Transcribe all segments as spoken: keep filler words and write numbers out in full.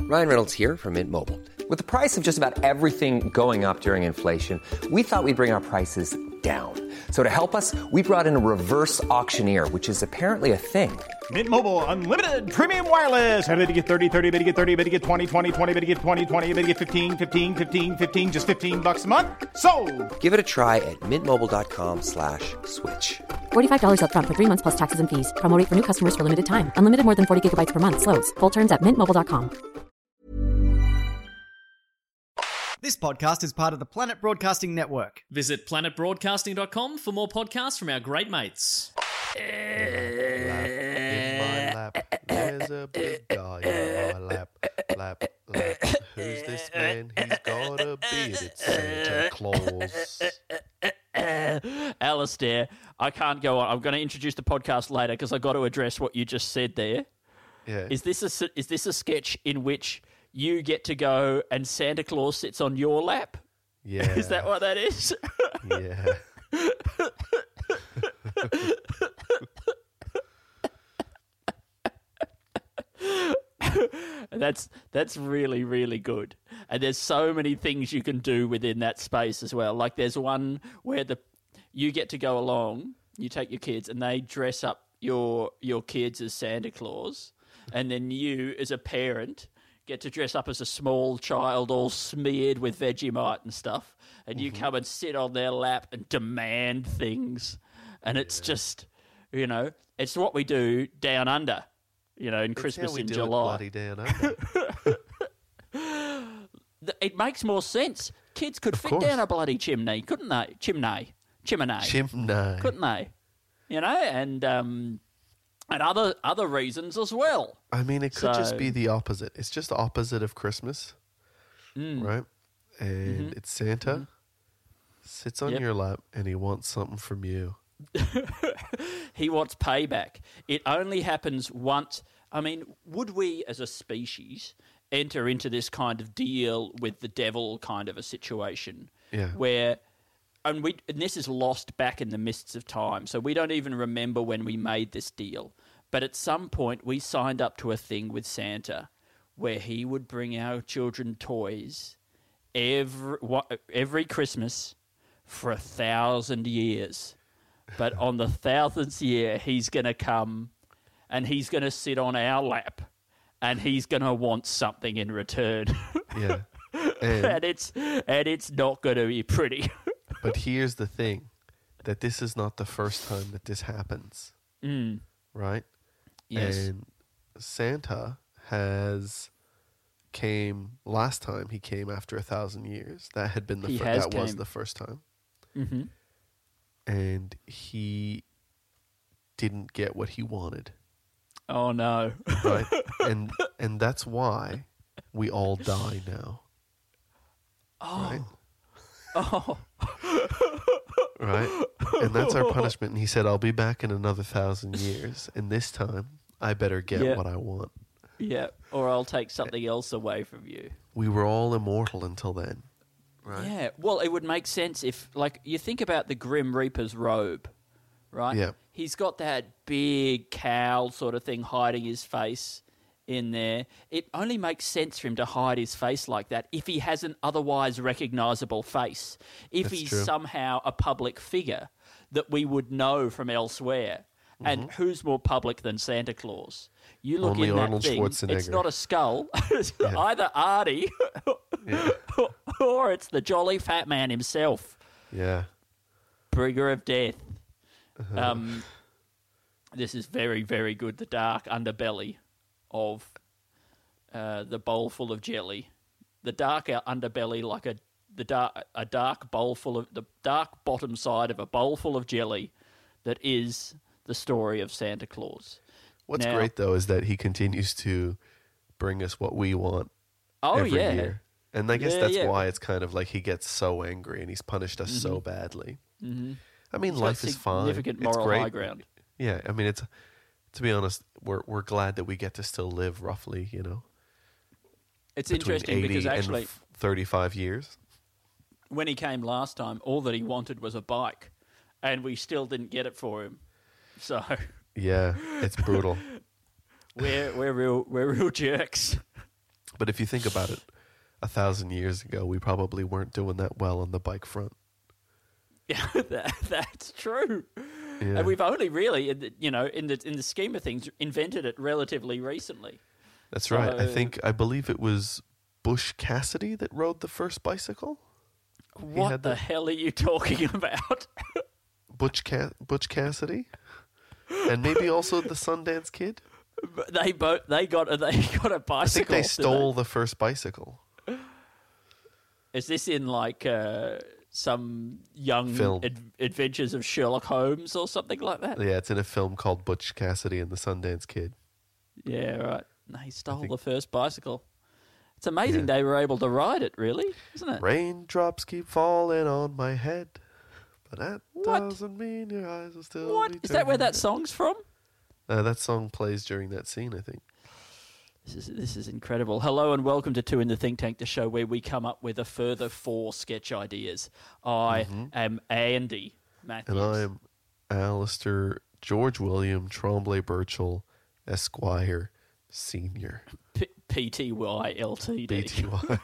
Ryan Reynolds here from Mint Mobile. With the price of just about everything going up during inflation, we thought we'd bring our prices down. So to help us, we brought in a reverse auctioneer, which is apparently a thing. Mint Mobile Unlimited Premium Wireless. How to get thirty, thirty, how to get thirty, how to get twenty, twenty, twenty, how to get twenty, twenty, how to get fifteen, fifteen, fifteen, fifteen, just fifteen bucks a month? Sold! Give it a try at mintmobile.com slash switch. forty-five dollars up front for three months plus taxes and fees. Promo rate for new customers for limited time. Unlimited more than forty gigabytes per month. Slows full terms at mint mobile dot com. This podcast is part of the Planet Broadcasting Network. Visit planet broadcasting dot com for more podcasts from our great mates. In my lap, there's a big guy in my lap, lap, lap. Who's this man? He's got a beard. It's Santa Claus. Alistair, I can't go on. I'm going to introduce the podcast later because I've got to address what you just said there. Yeah. Is this a, is this a sketch in which you get to go and Santa Claus sits on your lap? Yeah. Is that what that is? Yeah. That's that's really, really good. And there's so many things you can do within that space as well. Like there's one where the you get to go along, you take your kids and they dress up your your kids as Santa Claus, and then you as a parent get to dress up as a small child all smeared with Vegemite and stuff, and you mm-hmm. come and sit on their lap and demand things. And it's yeah. just, you know, it's what we do down under. You know, in it's Christmas how we in do July. It, bloody down under. It makes more sense. Kids could of fit course. down a bloody chimney, couldn't they? Chimney. Chimney. Chimney. Couldn't they? You know, and um, and other other reasons as well. I mean, it could so, just be the opposite. It's just the opposite of Christmas, mm. right? And mm-hmm. it's Santa, mm-hmm. sits on yep. your lap, and he wants something from you. He wants payback. It only happens once. I mean, would we as a species enter into this kind of deal with the devil kind of a situation yeah. where, and, we, and this is lost back in the mists of time, so we don't even remember when we made this deal, but at some point we signed up to a thing with Santa where he would bring our children toys every, every Christmas for a thousand years. But on the thousandth year, he's going to come and he's going to sit on our lap and he's going to want something in return. Yeah. And, and it's and it's not going to be pretty. But here's the thing, that this is not the first time that this happens. Mm. Right? Yes. And Santa has came last time he came after a thousand years. That had been the He fir- has that was came. the first time. Mm-hmm. And he didn't get what he wanted. Oh no! Right, and and that's why we all die now. Oh, right? oh, right, and that's our punishment. And he said, "I'll be back in another thousand years, and this time I better get yeah. what I want." Yeah, or I'll take something else away from you. We were all immortal until then. Right. Yeah, well, it would make sense if, like, you think about the Grim Reaper's robe, right? Yeah. He's got that big cowl sort of thing hiding his face in there. It only makes sense for him to hide his face like that if he has an otherwise recognisable face. If That's he's true. somehow a public figure that we would know from elsewhere. Mm-hmm. And who's more public than Santa Claus? You look Only in that Arnold thing, Schwarzenegger. it's not a skull. It's Yeah. either Artie Yeah. or it's the jolly fat man himself, Yeah. bringer of death. Uh-huh. Um, this is very, very good. The dark underbelly of uh, the bowl full of jelly. The dark underbelly, like a the dark a dark bowl full of the dark bottom side of a bowl full of jelly, that is the story of Santa Claus. What's Now- great though is that he continues to bring us what we want Oh every yeah, year. And I guess Yeah, that's yeah. why it's kind of like he gets so angry and he's punished us so badly. mm-hmm. I mean, He's got life is fine. significant It's moral great. high ground. Yeah, I mean, it's to be honest, we're we're glad that we get to still live roughly, you know, It's between interesting eighty because and actually, f- thirty-five years. when he came last time, all that he wanted was a bike, and we still didn't get it for him. So Yeah, it's brutal. we're we're real we're real jerks. But if you think about it, a thousand years ago, we probably weren't doing that well on the bike front. Yeah, that, that's true. Yeah. And we've only really, in the, you know, in the in the scheme of things, invented it relatively recently. That's right. I So- think, I believe it was Bush Cassidy that rode the first bicycle. What had the the- hell are you talking about? Butch, Ca- Butch Cassidy? And maybe also the Sundance Kid? But they both they got a, they got a I think bicycle. they did stole the first bicycle. Is this in like uh, some young Film. ad- adventures of Sherlock Holmes or something like that? Yeah, it's in a film called Butch Cassidy and the Sundance Kid. Yeah, right. They stole think- the first bicycle. It's amazing Yeah. they were able to ride it, really, isn't it? Raindrops keep falling on my head, but that What? doesn't mean your eyes will still What be is that? Where turning that song's from? red. Uh, that song plays during that scene, I think. This is this is incredible. Hello and welcome to Two in the Think Tank, the show where we come up with a further four sketch ideas. I am Andy Matthews. And I am Alistair George William Tremblay Birchall, Esquire, Senior. P- P T Y L T D. B T Y.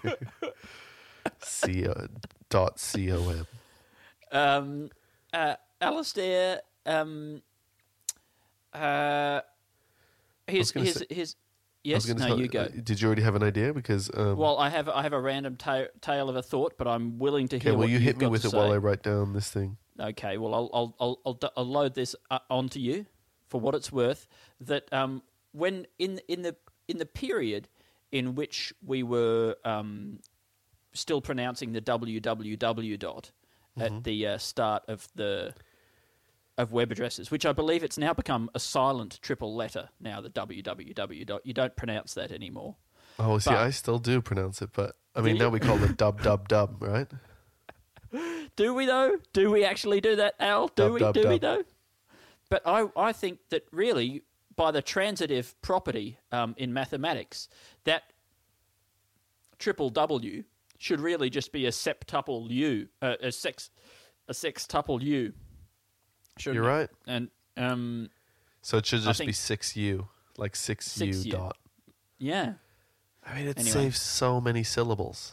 C O dot C O M. Um, uh, Alistair, um, uh, here's, gonna here's, say- here's, I was yes, gonna no, tell- you go. uh, Did you already have an idea? Because um, Well, I have, I have a random ta- tale of a thought, but I'm willing to okay, hear well, what you you've hit me got with to it while say. I write down this thing. Okay, well, I'll I'll I'll I'll, d- I'll load this uh, onto you for what it's worth. That um, when in in the in the period in which we were um, still pronouncing the www dot Mm-hmm. at the uh, start of the of web addresses, which I believe it's now become a silent triple letter. Now the www dot, you don't pronounce that anymore. Oh, see, But- I still do pronounce it, but I mean, you? now we call it dub dub dub, right? Do we though? Do we actually do that, Al? Do Dub, we? dub, do we dub. though? But I, I think that really, by the transitive property um, in mathematics, that triple W should really just be a septuple U, uh, a sex, a sextuple U. Shouldn't You're it? right. And um, So it should I just think- be six U, like six six U U. dot. yeah, I mean, it Anyway. saves so many syllables.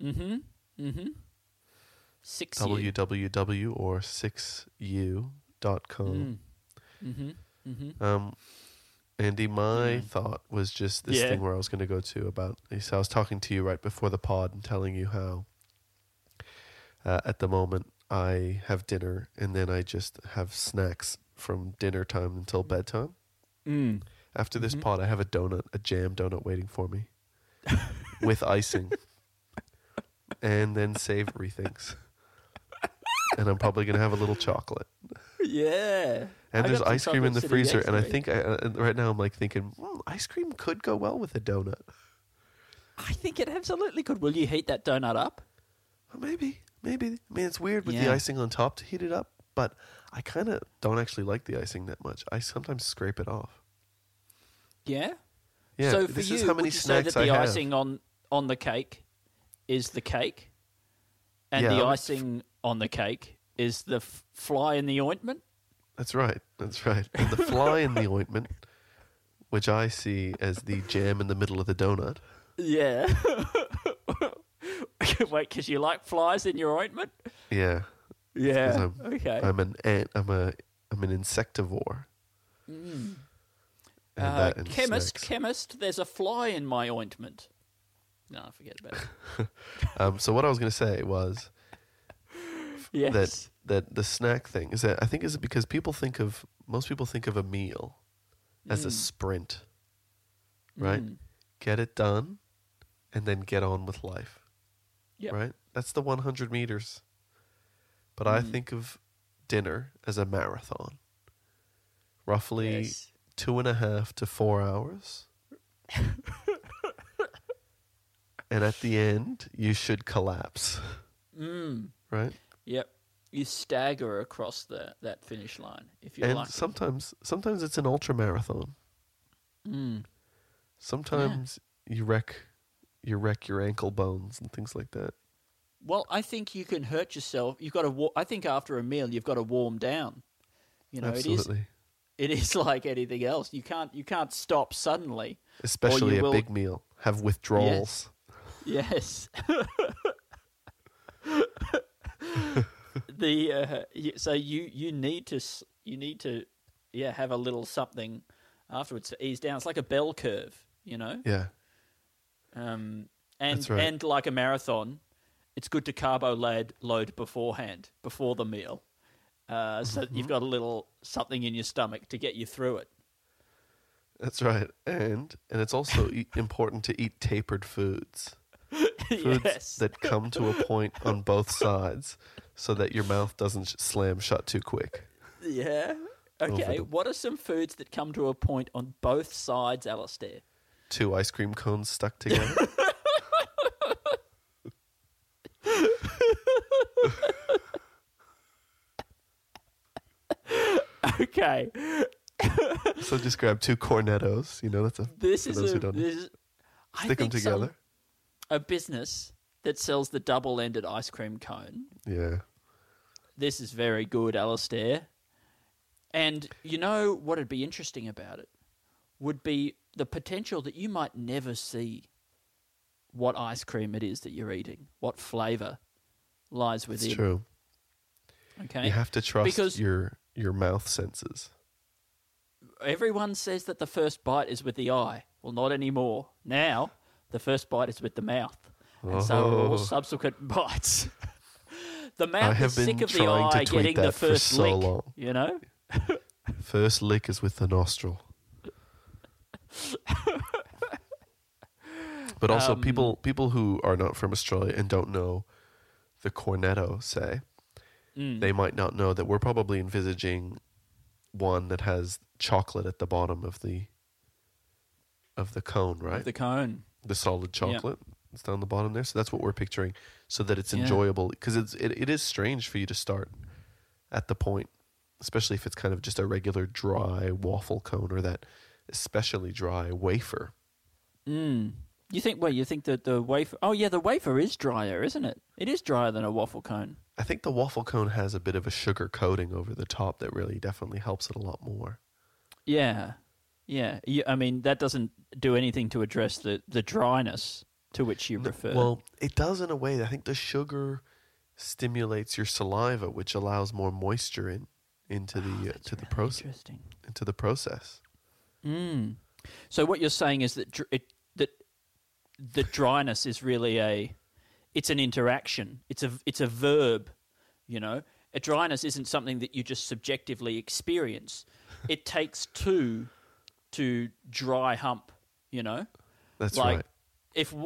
six U. www or six U dot com. Mm. Um, Andy, my thought was just this Yeah. thing where I was going to go to about. So I was talking to you right before the pod and telling you how uh, at the moment I have dinner and then I just have snacks from dinner time until bedtime. Mm. After Mm-hmm. this pod, I have a donut, a jam donut waiting for me with icing and then savory things. And I'm probably going to have a little chocolate. Yeah. And I there's got some ice cream in chocolate the sitting freezer, next and to I me. think I, uh, right now I'm like thinking, mm, ice cream could go well with a donut. I think it absolutely could. Will you heat that donut up? Well, maybe, maybe. I mean, it's weird with the Yeah. icing on top to heat it up, but I kind of don't actually like the icing that much. I sometimes scrape it off. Yeah. Yeah, So for this you, is how many would you say snacks that the I have. icing on on the cake is the cake, and Yeah, the I'm- icing on the cake is the f- fly in the ointment? That's right. That's right. And the fly in the ointment, which I see as the jam in the middle of the donut. Yeah. Wait, because you like flies in your ointment? Yeah. Yeah. I'm, okay. I'm an ant. I'm a. I'm an insectivore. And uh, that and chemist, snacks. chemist. There's a fly in my ointment. No, forget about it. Um, so what I was going to say was Yes. that that the snack thing is that I think is because people think of most people think of a meal as a sprint, right? Get it done, and then get on with life, Yep. right? That's the one hundred meters. But I think of dinner as a marathon, roughly Yes. two and a half to four hours. And at the end, you should collapse. Mm. Right? Yep. You stagger across the that finish line if you're And lucky. sometimes sometimes it's an ultra marathon. Mm. Sometimes you wreck you wreck your ankle bones and things like that. Well, I think you can hurt yourself. You've got to. Wa- I think after a meal, you've got to warm down. You know, Absolutely. it is it is like anything else. You can't you can't stop suddenly. Especially a will... big meal. Have withdrawals. Yes. yes. the uh, you, so you you need to you need to yeah have a little something afterwards to ease down. It's like a bell curve, you know. Yeah. Um, and That's right. and like a marathon, it's good to carbo load load beforehand, before the meal, uh, so Mm-hmm. you've got a little something in your stomach to get you through it. That's right. And and it's also e- important to eat tapered foods. Foods Yes. that come to a point on both sides so that your mouth doesn't sh- slam shut too quick. Yeah. Okay. the- What are some foods that come to a point on both sides, Alistair? Two ice cream cones stuck together. Okay. So just grab two cornettos. You know, that's a This for is those a who don't know. this is, I Stick them think some- together. a business that sells the double-ended ice cream cone. Yeah. This is very good, Alistair. And you know what would be interesting about it? Would be the potential that you might never see what ice cream it is that you're eating, what flavour lies within. It's true. Okay? You have to trust Because your your mouth senses. everyone says that the first bite is with the eye. Well, not anymore. Now, the first bite is with the mouth. And so are all Oh. subsequent bites. The I mouth have is sick been of the trying to eye tweet getting the that for first so lick. long. You know? First lick is with the nostril. But also, Um, people people who are not from Australia and don't know the cornetto, say, Mm. they might not know that we're probably envisaging one that has chocolate at the bottom of the of the cone, right? The cone. The solid chocolate. It's down the bottom there. So that's what we're picturing, so that it's Yeah. enjoyable. Because it's it, it is strange for you to start at the point, especially if it's kind of just a regular dry waffle cone or that especially dry wafer. Mm. You think? Well, you think that the wafer? Oh, yeah, the wafer is drier, isn't it? It is drier than a waffle cone. I think the waffle cone has a bit of a sugar coating over the top that really definitely helps it a lot more. Yeah, yeah. You, I mean, that doesn't do anything to address the, the dryness to which you refer. Well, it does in a way. I think the sugar stimulates your saliva, which allows more moisture in into the uh, to the process interesting. into the process. Mm. So what you're saying is that dr- it, that the dryness is really a, it's an interaction. It's a it's a verb, you know. A dryness isn't something that you just subjectively experience. It takes two to dry hump, you know. That's like right. if w-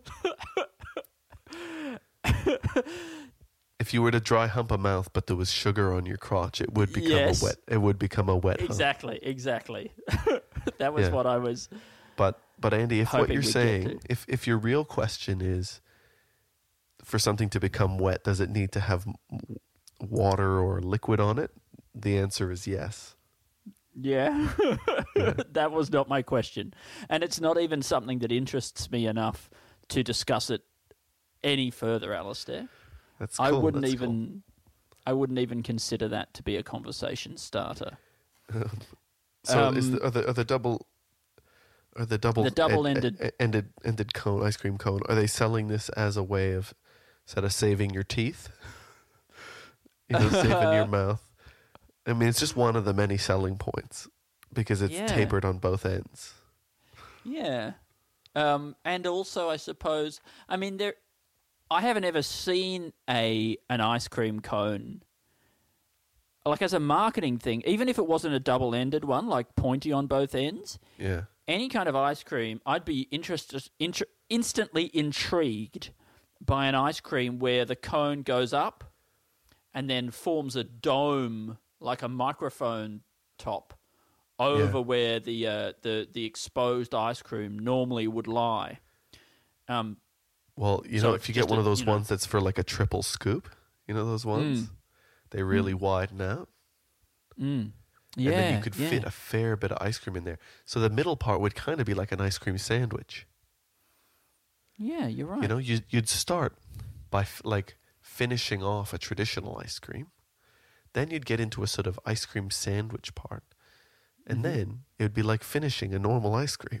If you were to dry hump a mouth, but there was sugar on your crotch, it would become Yes. a wet. It would become a wet hump. exactly, exactly. That was Yeah. what I was. But but Andy, if what Hoping you're we'd get saying, to. if if your real question is, for something to become wet, does it need to have m- water or liquid on it? The answer is yes. Yeah, that was not my question, and it's not even something that interests me enough to discuss it any further, Alistair. That's cool. I wouldn't that's even, I wouldn't even consider that to be a conversation starter. cool. So is um, the, are the are the double are the double The double-ended- ed- ed- ended ended cone ice cream cone? Are they selling this as a way of instead of saving your teeth, you know, saving your mouth? I mean, it's just one of the many selling points because it's Yeah. tapered on both ends. Yeah, um, and also I suppose, I mean, there, I haven't ever seen a an ice cream cone. Like as a marketing thing, even if it wasn't a double-ended one, like pointy on both ends, Yeah. any kind of ice cream, I'd be interested, intr- instantly intrigued by an ice cream where the cone goes up and then forms a dome, like a microphone top, over Yeah. where the uh, the the exposed ice cream normally would lie. Um, Well, you So know, it's if you get just one a- of those you know- ones that's for like a triple scoop, you know those ones? Mm. They really widen out. mm, yeah, And then you could yeah. fit a fair bit of ice cream in there. So the middle part would kind of be like an ice cream sandwich. Yeah, you're right. You know, you, you'd start by f- like finishing off a traditional ice cream. Then you'd get into a sort of ice cream sandwich part. And Mm-hmm. then it would be like finishing a normal ice cream.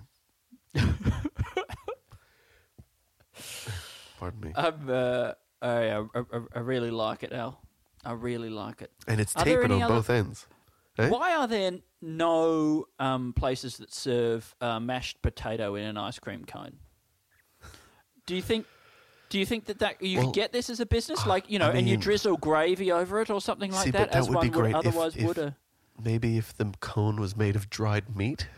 Pardon me. I'm, uh, I, I, I I really like it, Al. I really like it. And it's Are there tapered any on other- both ends. Eh? Why are there no um, places that serve uh, mashed potato in an ice cream cone? Do you think? Do you think that, that you Well, could get this as a business, like you know, I and you mean- drizzle gravy over it or something like See, that, but that as would one be great would if- otherwise if- would? A, Maybe if the cone was made of dried meat.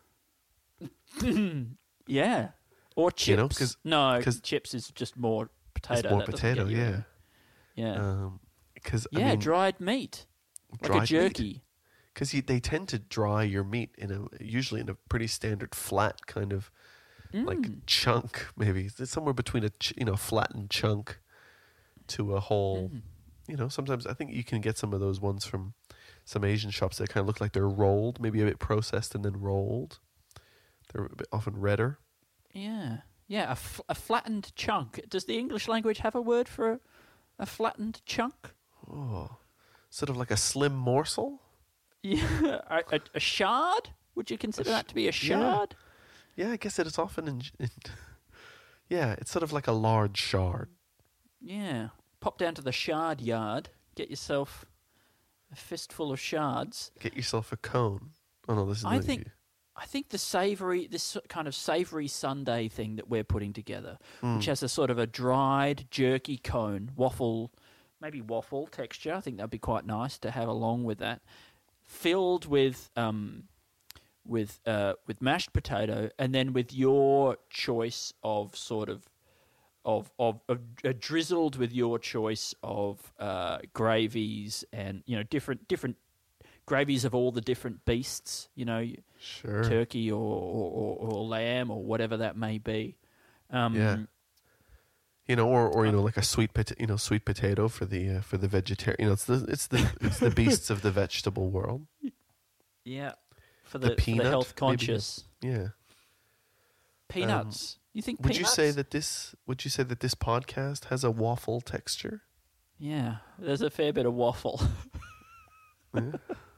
yeah, or chips. You know, 'cause- no, 'cause chips is just more potato. It's more that doesn't potato, get you yeah. in. Yeah, Because yeah, I mean, dried meat, like dried a meat. jerky. Because they tend to dry your meat in a usually in a pretty standard flat kind of like Mm. chunk, maybe it's somewhere between a ch- you know flattened chunk to a whole. Mm. You know, sometimes I think you can get some of those ones from some Asian shops that kind of look like they're rolled, maybe a bit processed and then rolled. They're a bit often redder. Yeah, yeah, a, f- a flattened chunk. Does the English language have a word for a, a flattened chunk? Oh, sort of like a slim morsel. Yeah, a, a, a shard? Would you consider that to be a shard? Yeah, I guess it is often in, in. Yeah, it's sort of like a large shard. Yeah. Pop down to the shard yard, get yourself a fistful of shards. Get yourself a cone. Oh no, this is. I not think you. I think the savoury, this kind of savoury Sunday thing that we're putting together, Hmm. which has a sort of a dried jerky cone, waffle, maybe waffle texture. I think that'd be quite nice to have along with that, filled with um, with uh, with mashed potato, and then with your choice of sort of of of, of uh, drizzled with your choice of uh, gravies and you know different different gravies of all the different beasts. You know. Sure. Turkey or, or, or, or lamb or whatever that may be. Um, Yeah. You know, or, or you know, like a sweet pot- you know, sweet potato for the uh, for the vegetarian. You know, it's the it's the it's the beasts of the vegetable world. yeah. For The the, for peanut, the health maybe. conscious. Yeah. Peanuts. you think Would peanuts? you say that this would you say that this podcast has a waffle texture? Yeah. There's a fair bit of waffle. Yeah.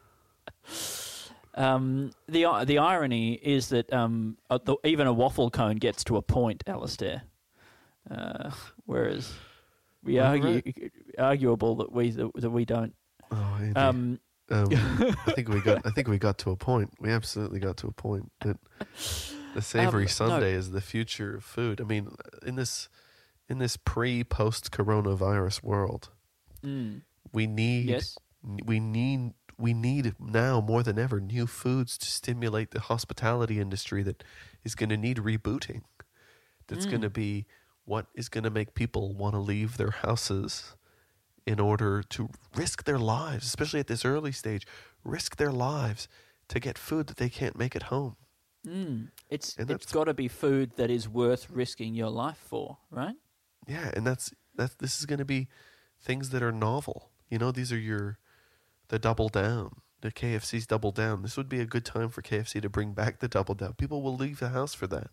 um, the the irony is that um, uh, the, even a waffle cone gets to a point, Alistair. Uh, whereas we All argue arguable that we that, that we don't. Oh, Andy. Um, Um, I think we got. I think we got to a point. We absolutely got to a point that the savory Um, no. Sunday is the future of food. I mean, in this in this pre post coronavirus world, mm, we need yes. we need we need now more than ever new foods to stimulate the hospitality industry that is going to need rebooting. That's Mm. going to be what is going to make people want to leave their houses in order to risk their lives, especially at this early stage, risk their lives to get food that they can't make at home. Mm. It's And it's that's- got to be food that is worth risking your life for, right? Yeah, and that's that's this is going to be things that are novel. You know, these are your the double down, the K F C's double down. This would be a good time for K F C to bring back the double down. People will leave the house for that.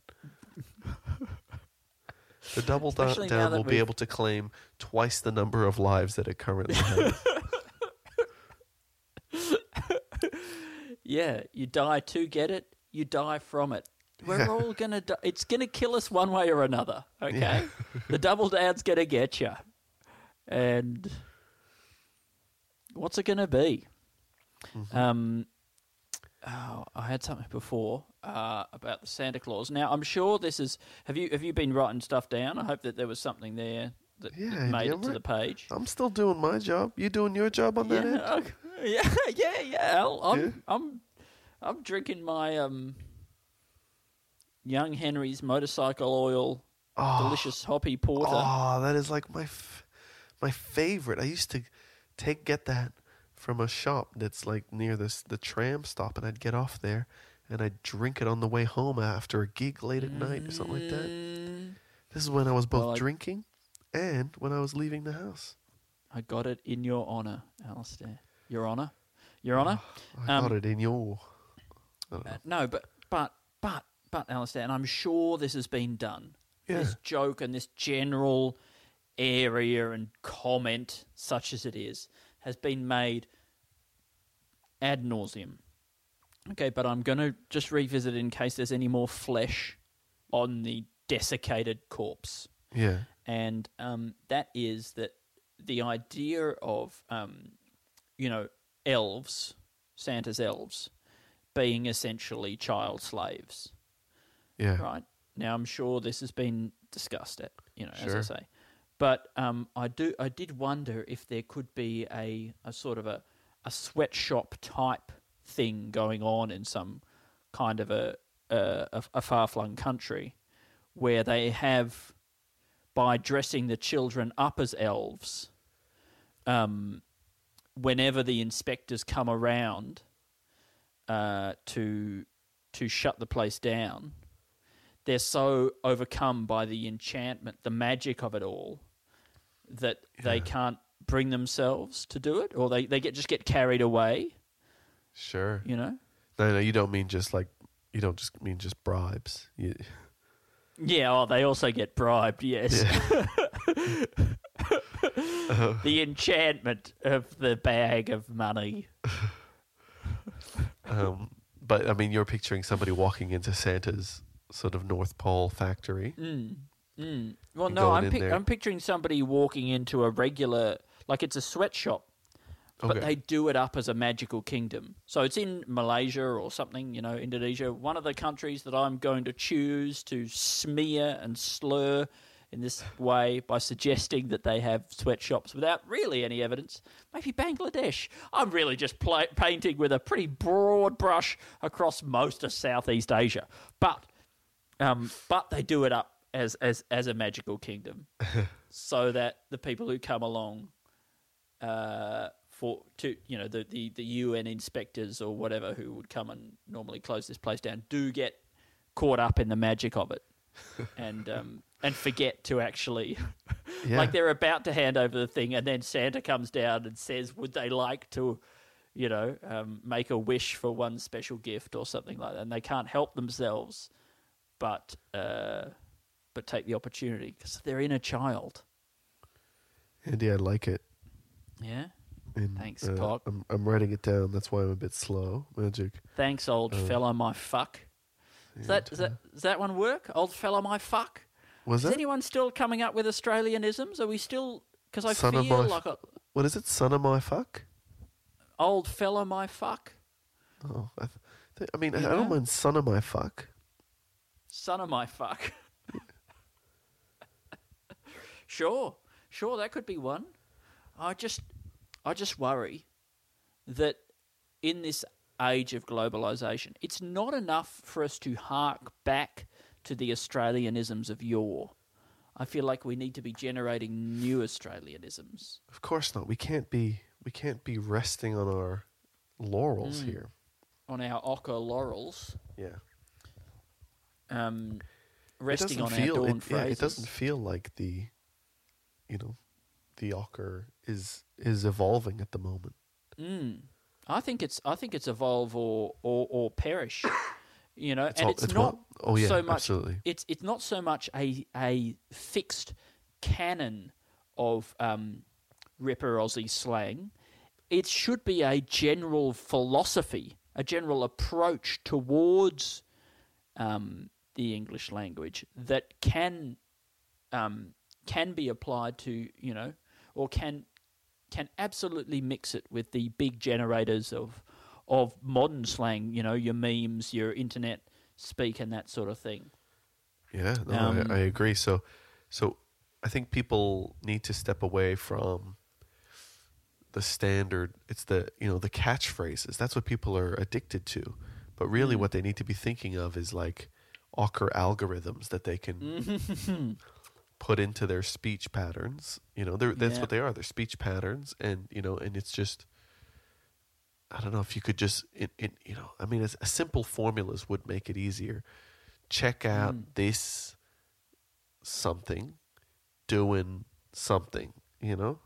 The double da- Especially now down that will be we've- able to claim twice the number of lives that it currently has. Yeah, you die to get it, you die from it. We're all gonna die. It's gonna kill us one way or another. Okay, Yeah. the double down's gonna get you, and what's it gonna be? Mm-hmm. Um, oh, I had something before uh, about the Santa Claus. Now I'm sure this is. Have you have you been writing stuff down? I hope that there was something there that, that Yeah, made yeah, it to right. the page. I'm still doing my job. You doing your job on that end? Yeah, okay. yeah, yeah, yeah. Al. I'm, Yeah. I'm, I'm drinking my um, Young Henry's motorcycle oil, Oh. delicious hoppy porter. Oh, that is like my f- my favorite. I used to take get that from a shop that's like near this the tram stop, and I'd get off there and I'd drink it on the way home after a gig late at night or something like that. Mm, This is when I was both Well, I- drinking and when I was leaving the house. I got it in your honour, Alistair. Your honour, your honour. I Um, got it in your. I don't know. Uh, no, but but but but Alistair, and I'm sure this has been done. Yeah. This joke and this general area and comment, such as it is, has been made ad nauseum. Okay, but I'm going to just revisit it in case there's any more flesh on the desiccated corpse. Yeah. And um, that is that the idea of, um, you know, elves, Santa's elves, being essentially child slaves. Yeah. Right. Now, I'm sure this has been discussed, at, you know, Sure. as I say. But um, I do. I did wonder if there could be a, a sort of a, a sweatshop type thing going on in some kind of a, a, a far-flung country where they have, by dressing the children up as elves, um, whenever the inspectors come around uh, to to shut the place down, they're so overcome by the enchantment, the magic of it all, that they can't bring themselves to do it, or they, they get just get carried away, Sure. you know? No, no, you don't mean just like you don't just mean just bribes. You, Yeah, oh, they also get bribed, yes. The enchantment of the bag of money. um, but I mean, you're picturing somebody walking into Santa's sort of North Pole factory. Mm, mm. Well, And no, going I'm, in pic- there. I'm picturing somebody walking into a regular, like it's a sweatshop, but Okay. they do it up as a magical kingdom. So it's in Malaysia or something, you know, Indonesia, one of the countries that I'm going to choose to smear and slur in this way by suggesting that they have sweatshops without really any evidence. Maybe Bangladesh. I'm really just pla painting with a pretty broad brush across most of Southeast Asia. But um, but they do it up as, as, as a magical kingdom so that the people who come along uh, for to you know the, the, the U N inspectors or whatever who would come and normally close this place down do get caught up in the magic of it and um, and forget to actually Yeah. like they're about to hand over the thing and then Santa comes down and says would they like to you know um, make a wish for one special gift or something like that, and they can't help themselves but uh, but take the opportunity because they're inner child. Andy, I like it. Yeah. And, Thanks, uh, Cock. I'm, I'm writing it down. That's why I'm a bit slow. Magic. Thanks, old Uh, fellow, my fuck. Does that, does that does that one work? Old fellow, my fuck. Was Is that? anyone still coming up with Australianisms? Are we still? Because I Son feel of my like a What is it? Son of my fuck? old fellow, my fuck, Oh, I, th- th- I mean, I You don't know? mind son of my fuck. son of my fuck. Sure, sure, that could be one. I just, I just worry that in this age of globalization, it's not enough for us to hark back to the Australianisms of yore. I feel like we need to be generating new Australianisms. Of course not. We can't be. We can't be resting on our laurels Mm. here. On our ochre laurels, Yeah. um, It resting doesn't on feel. our dawn It, yeah, phrases. it doesn't feel like the, you know, the ochre is is evolving at the moment. Mm. I think it's I think it's evolve or or, or perish. You know, It's and all- it's, it's not what- oh, yeah, so much. absolutely. It's it's not so much a a fixed canon of um, Ripper Aussie slang. It should be a general philosophy, a general approach towards um, the English language that can um, can be applied to, you know, or can can absolutely mix it with the big generators of of modern slang, you know, your memes, your internet speak and that sort of thing. Yeah, no, Um, I, I agree. So, so I think people need to step away from the standard. It's the you know the catchphrases. That's what people are addicted to. But really, Mm. what they need to be thinking of is like ochre algorithms that they can put into their speech patterns. You know, they're, that's Yeah. what they are. They're speech patterns, and you know, and it's just. I don't know if you could just, it, it, you know, I mean, it's, a simple formulas would make it easier. Check out Mm. this something, doing something, you know,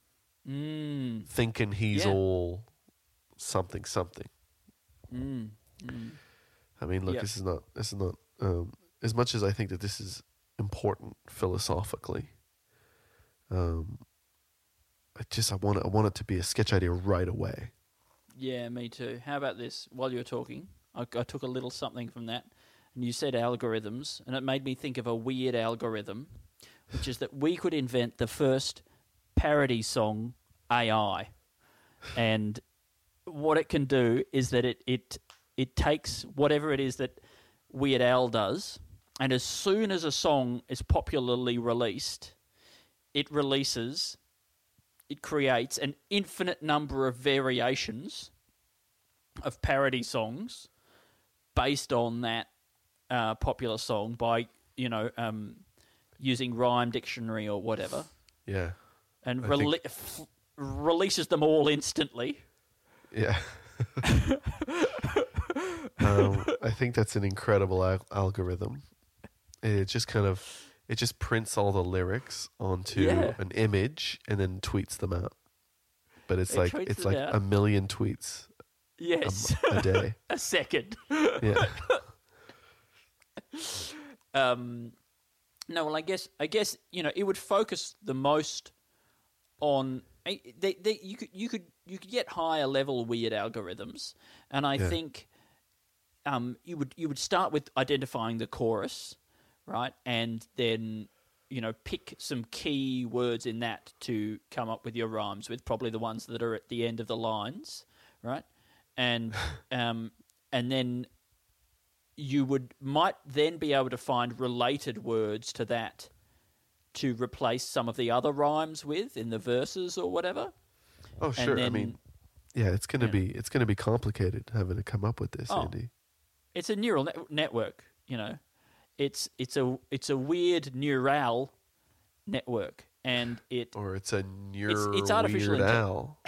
Mm, thinking he's Yeah. all something, something. mm, mm. I mean, look, Yep. this is not, this is not, um, as much as I think that this is important philosophically, um, I just, I want it, I want it to be a sketch idea right away. Yeah, me too. How about this? While you were talking, I, I took a little something from that, and you said algorithms, and it made me think of a weird algorithm, which is that we could invent the first parody song A I, and what it can do is that it it it takes whatever it is that Weird Al does, and as soon as a song is popularly released, it releases. It creates an infinite number of variations of parody songs based on that uh, popular song by, you know, um, using Rhyme Dictionary or whatever. Yeah. And I rele- think- f- releases them all instantly. Yeah. um, I think that's an incredible al- algorithm. It just kind of... It just prints all the lyrics onto Yeah. an image and then tweets them out. But it's It like tweets it's them like out. a million tweets Yes. a, a day. a second. Yeah. Um, no, well, I guess I guess you know it would focus the most on eh, they, they, you could you could you could get higher level weird algorithms, and I Yeah. think um, you would you would start with identifying the chorus, right, and then you know pick some key words in that to come up with your rhymes with, probably the ones that are at the end of the lines, right, and um, and then you would might then be able to find related words to that to replace some of the other rhymes with in the verses or whatever. Oh, sure. I then- mean, yeah, it's gonna Yeah. be it's gonna be complicated having to come up with this, Oh. Andy. It's a neural net- network, you know. It's it's a it's a weird neural network, and it Or it's a near it's artificial weird inte- owl.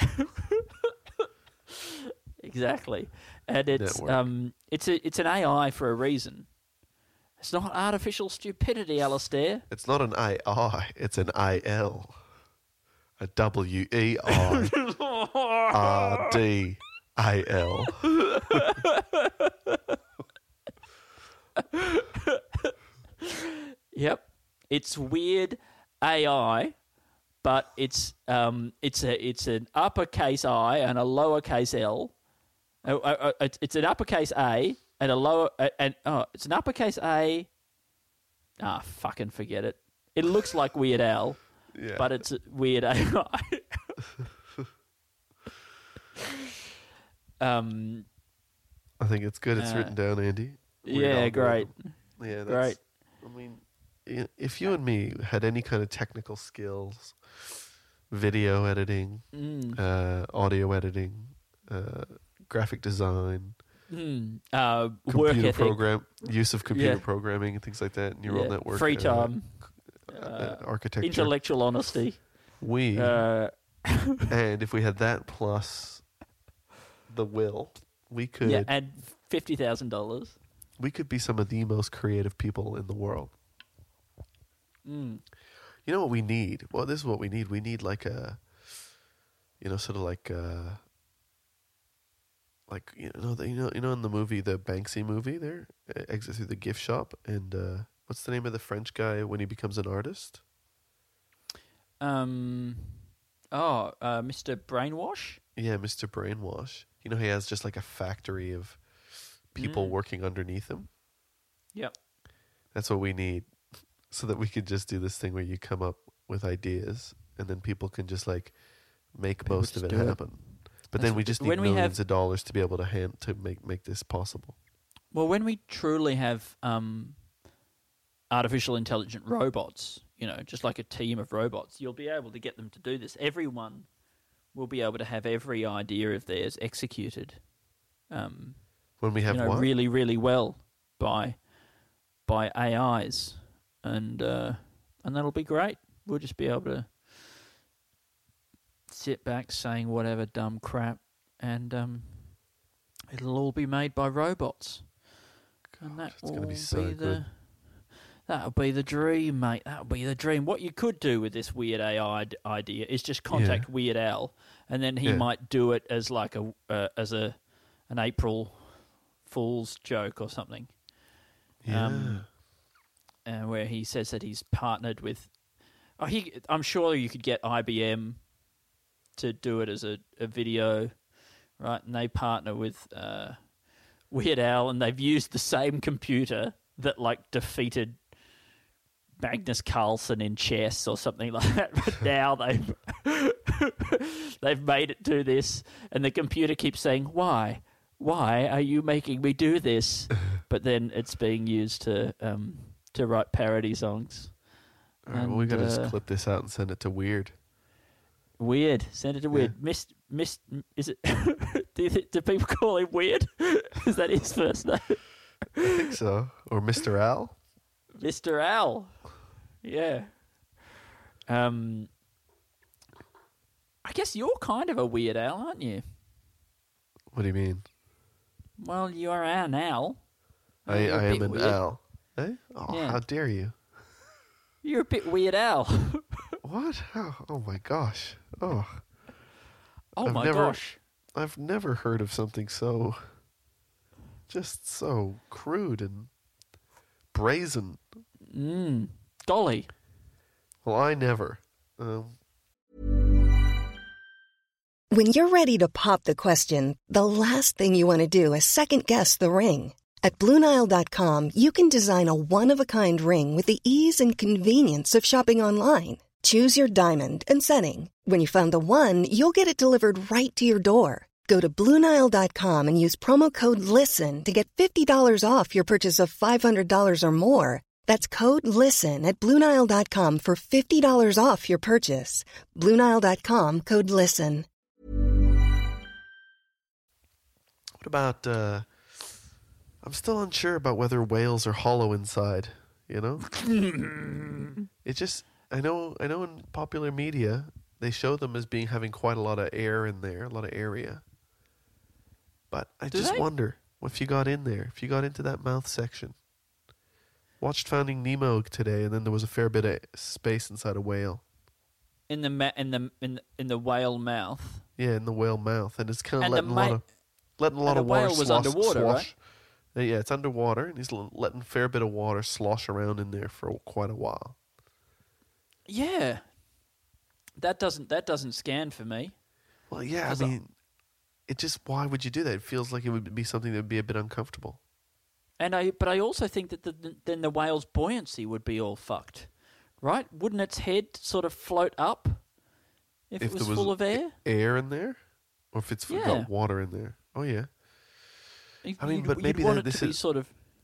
exactly, and it's Network. um it's a it's an A I for a reason. It's not artificial stupidity, Alistair. It's not an I I, it's an I L. A W E I R D I L. Yep, it's weird A I, but it's um it's a it's an uppercase I and a lowercase L. Uh, uh, uh, it's, it's an uppercase A and a lower uh, and oh it's an uppercase A. Ah, fucking forget it. It looks like Weird Al, Yeah. but it's weird A I. um. I think it's good it's Uh, written down, Andy. Weird Yeah, great. algorithm. Yeah, that's, Great. I mean, i- if you and me had any kind of technical skills, video editing, Mm. uh, audio editing, uh, graphic design, Mm. Uh, work computer ethic. program, use of computer Yeah. programming and things like that, neural Yeah, network, free uh, time, uh, architecture. intellectual honesty. we Uh, and if we had that plus the will, we could yeah, and fifty thousand dollars. we could be some of the most creative people in the world. Mm. You know what we need? Well, this is what we need. We need like a, you know, sort of like, uh, like you know, the, you know, you know, in the movie, the Banksy movie, there, uh, exit through the gift shop, and uh, what's the name of the French guy when he becomes an artist? Um. Oh, uh, Mister Brainwash. Yeah, Mister Brainwash. You know, he has just like a factory of people Mm. working underneath him. Yep. That's what we need, so that we could just do this thing where you come up with ideas, and then people can just like make People most of just it do it. happen. But That's then we what- just need when we millions have- of dollars to be able to hand to make make this possible. Well, when we truly have um, artificial intelligent robots, you know, just like a team of robots, you'll be able to get them to do this. Everyone will be able to have every idea of theirs executed. Um, When we have you know, what? really, really well by by A Is, and uh, and that'll be great. We'll just be able to sit back saying whatever dumb crap, and um, it'll all be made by robots, and that it's gonna will be so the good. that'll be the dream, mate. That'll be the dream. What you could do with this Weird A I d- idea is just contact Yeah. Weird Al, and then he Yeah. might do it as like a uh, as a an April Fool's joke or something. Yeah. Um, uh, where he says that he's partnered with. Oh, he. I'm sure you could get I B M to do it as a, a video, right? And they partner with uh, Weird Al, and they've used the same computer that like defeated Magnus Carlsen in chess or something like that. But now they've they've made it do this, and the computer keeps saying, "Why? Why are you making me do this?" But then it's being used to um, to write parody songs. All right, well, we gotta uh, just clip this out and send it to Weird. Weird. Send it to Weird. Yeah. Miss, miss, is it? do, you th- do people call him Weird? Is that his first name? I think so. Or Mister Al. Mister Al. Yeah. Um. I guess you're kind of a Weird Al, aren't you? What do you mean? Well, you're an Al. I, You're a I am bit an weird. Al. Eh? Oh, Yeah. how dare you? You're a bit Weird Al. What? Oh, oh my gosh. Oh, Oh I've my never- gosh. I've never heard of something so, just so crude and brazen. Mm. Golly. Well, I never. Um, When you're ready to pop the question, the last thing you want to do is second-guess the ring. At Blue Nile dot com, you can design a one-of-a-kind ring with the ease and convenience of shopping online. Choose your diamond and setting. When you find the one, you'll get it delivered right to your door. Go to Blue Nile dot com and use promo code LISTEN to get fifty dollars off your purchase of five hundred dollars or more. That's code LISTEN at Blue Nile dot com for fifty dollars off your purchase. Blue Nile dot com, code LISTEN. what about? Uh, I'm still unsure about whether whales are hollow inside. You know, it just. I know. I know. In popular media, they show them as being having quite a lot of air in there, a lot of area. But I Do just they? wonder if you got in there, if you got into that mouth section. Watched Finding Nemo today, and then there was a fair bit of space inside a whale. In the ma- in the in the, in the whale mouth. Yeah, in the whale mouth, and it's kind of And the letting a ma- lot of letting a lot and the of water whale was slosh, underwater, slosh. Uh, yeah, it's underwater, and he's l- letting a fair bit of water slosh around in there for quite a while. Yeah. That doesn't that doesn't scan for me. Well, yeah, I 'Cause I- mean, it just why would you do that? It feels like it would be something that would be a bit uncomfortable. And I but I also think that the, the, then the whale's buoyancy would be all fucked. Right? Wouldn't its head sort of float up if, it was, there full of air? air in there, or if it's Yeah. got water in there. Oh yeah, I mean, You'd- but you'd maybe want that it this to be is- sort of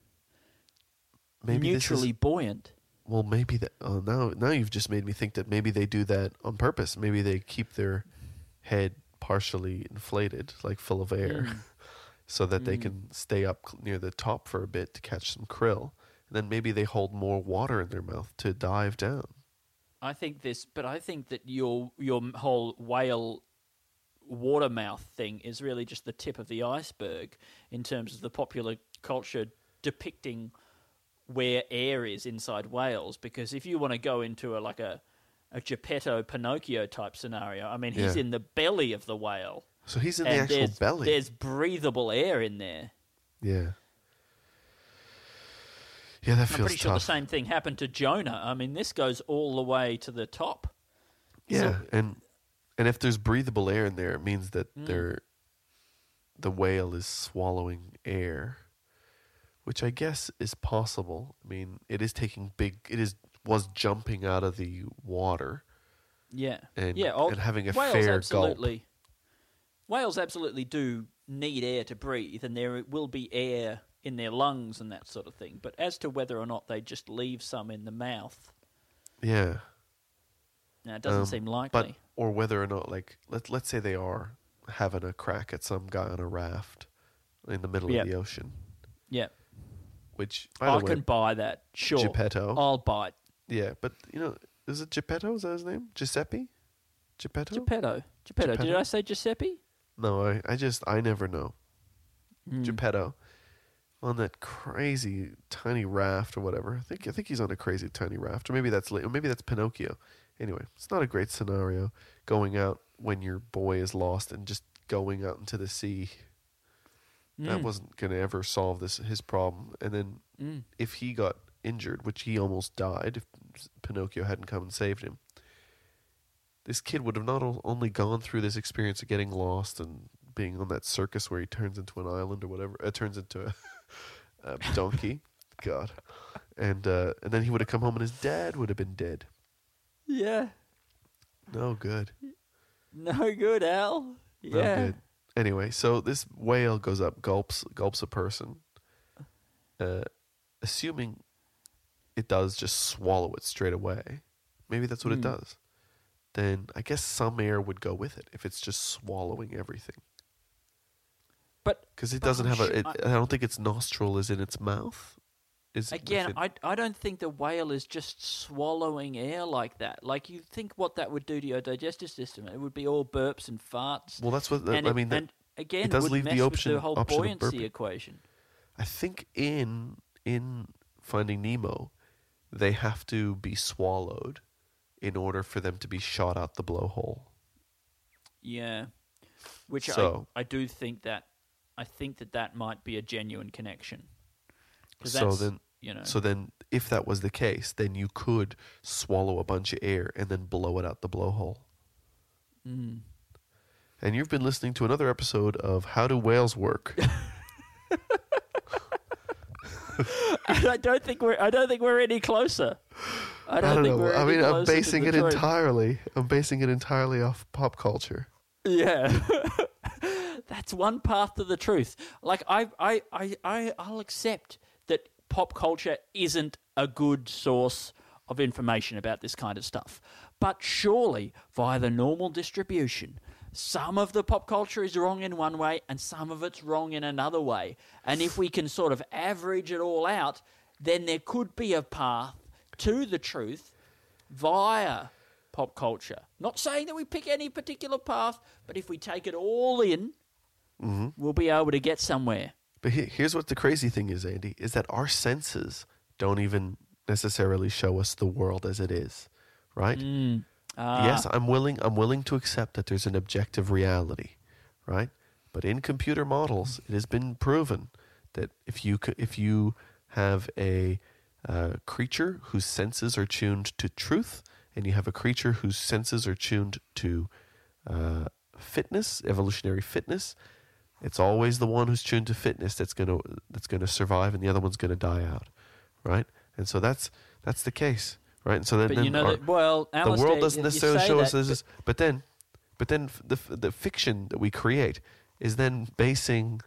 maybe neutrally this is, buoyant. well, maybe that. Oh, now now you've just made me think that maybe they do that on purpose. Maybe they keep their head partially inflated, like full of air, Mm. so that they can stay up cl- near the top for a bit to catch some krill. And then maybe they hold more water in their mouth to dive down. I think this, but I think that your your whole whale water mouth thing is really just the tip of the iceberg in terms of the popular culture depicting where air is inside whales. Because if you want to go into a like a a Geppetto Pinocchio type scenario, I mean, he's Yeah. in the belly of the whale, So he's in the and actual there's, belly. there's breathable air in there. Yeah. Yeah, that I'm feels pretty sure the tough. same thing happened to Jonah. I mean, this goes all the way to the top. Yeah, and and if there's breathable air in there, it means that Mm. they're the whale is swallowing air, which I guess is possible. I mean, it is taking big. It is was jumping out of the water. Yeah, And- yeah, oh, and having a whales fair gulp. absolutely, Whales absolutely do need air to breathe, and there will be air in their lungs and that sort of thing. But as to whether or not they just leave some in the mouth, Yeah, no, it doesn't um, seem but likely. or whether or not like let let's say they are having a crack at some guy on a raft in the middle Yep. of the ocean, yeah, which by I the way, can buy that. Sure, Geppetto. I'll buy it. yeah, but you know, is it Geppetto? Is that his name? Giuseppe? Geppetto? Geppetto, Geppetto. Did Geppetto? I say Giuseppe? No, I, I just I never know. Hmm. Geppetto on that crazy tiny raft or whatever. I think I think he's on a crazy tiny raft, or maybe that's li- or maybe that's Pinocchio. Anyway, it's not a great scenario going out when your boy is lost and just going out into the sea. That Mm. wasn't going to ever solve this his problem. And then Mm. if he got injured, which he almost died if Pinocchio hadn't come and saved him, this kid would have not o- only gone through this experience of getting lost and being on that circus where he turns into an island or whatever. It uh, turns into a, a donkey. God. And uh, and then he would have come home and his dad would have been dead. Yeah. No good. No good, Al. Yeah. No good. Anyway, so this whale goes up, gulps, gulps a person, uh, assuming it does just swallow it straight away. Maybe that's what Mm. it does. Then I guess some air would go with it if it's just swallowing everything. But Because it but doesn't I'm have su- a. It, I- I don't think its nostril is in its mouth. Is Again, within- I, I don't think the whale is just swallowing air like that. Like, you think what that would do to your digestive system. It would be all burps and farts. Well, that's what the- and I it- mean, that- And again, it does would leave the mess option- with the whole option of buoyancy burping. equation. I think in in Finding Nemo, they have to be swallowed in order for them to be shot out the blowhole. Yeah. Which So- I, I do think that, I think that that might be a genuine connection. 'Cause So that's, then, you know, so then, if that was the case, then you could swallow a bunch of air and then blow it out the blowhole. mm. And you've been listening to another episode of How Do Whales Work? I don't think we're, I don't think we're any closer. I don't, I don't think know. we're I any mean, I'm closer to basing the it truth. entirely. I'm basing it entirely off pop culture. Yeah. That's one path to the truth. Like, I, I, I, I, I'll accept that pop culture isn't a good source of information about this kind of stuff. But surely, via the normal distribution, some of the pop culture is wrong in one way and some of it's wrong in another way. And if we can sort of average it all out, then there could be a path to the truth via pop culture. Not saying that we pick any particular path, but if we take it all in, Mm-hmm. we'll be able to get somewhere. But he- here's what the crazy thing is, Andy, is that our senses don't even necessarily show us the world as it is, right? Mm. Ah. Yes, I'm willing. I'm willing to accept that there's an objective reality, right? But in computer models, it has been proven that if you c- if you have a uh, creature whose senses are tuned to truth, and you have a creature whose senses are tuned to uh, fitness, evolutionary fitness, it's always the one who's tuned to fitness that's gonna that's gonna survive, and the other one's gonna die out, right? And so that's that's the case, right? And so then, But then you know our- that, well, the Alistair, world doesn't you necessarily say show us that, this, but then, but then f- the f- the fiction that we create is then basing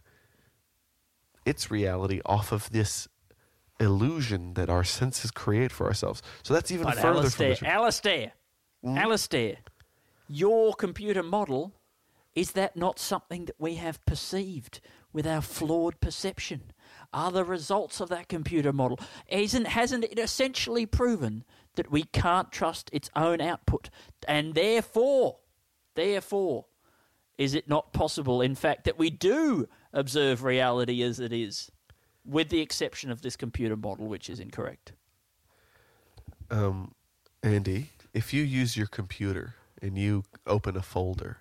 its reality off of this illusion that our senses create for ourselves. So that's even But further Alistair, from the truth. Alistair, Hmm? Alistair, your computer model, is that not something that we have perceived with our flawed perception? Are the results of that computer model, isn't hasn't it essentially proven that we can't trust its own output, and therefore, therefore, is it not possible, in fact, that we do observe reality as it is, with the exception of this computer model, which is incorrect? Um, Andy, if you use your computer and you open a folder,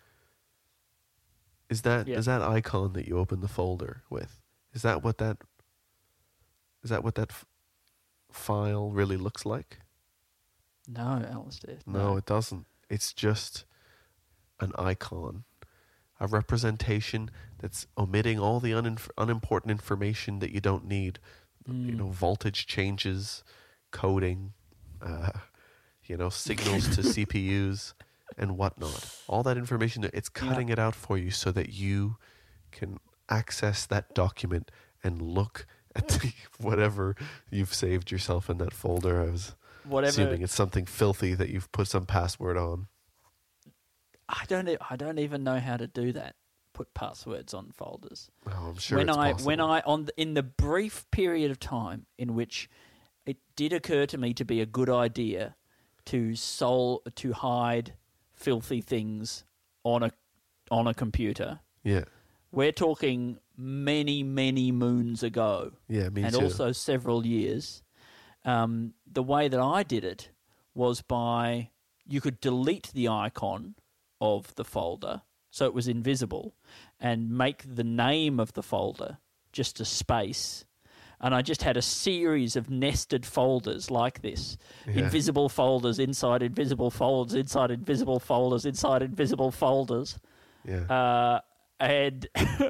is that Yeah. is that icon that you open the folder with? Is that what that is that what that f- file really looks like? No, Alistair. No, it doesn't. It's just an icon, a representation that's omitting all the uninf- unimportant information that you don't need. You know, voltage changes, coding, uh, you know, signals to C P Us and whatnot. All that information, it's cutting it out for you so that you can access that document and look at the, whatever you've saved yourself in that folder. I was Whatever. assuming it's something filthy that you've put some password on. I don't. e- I don't even know how to do that. Put passwords on folders. Oh, I'm sure when it's I possible. when I on the, in the brief period of time in which it did occur to me to be a good idea to sol to hide filthy things on a on a computer. Yeah. We're talking many many moons ago. Yeah, me and too. also several years. Um, the way that I did it was by you could delete the icon of the folder so it was invisible and make the name of the folder just a space. And I just had a series of nested folders like this. Yeah. Invisible folders inside invisible folders, inside invisible folders, inside invisible folders. Yeah. Uh, and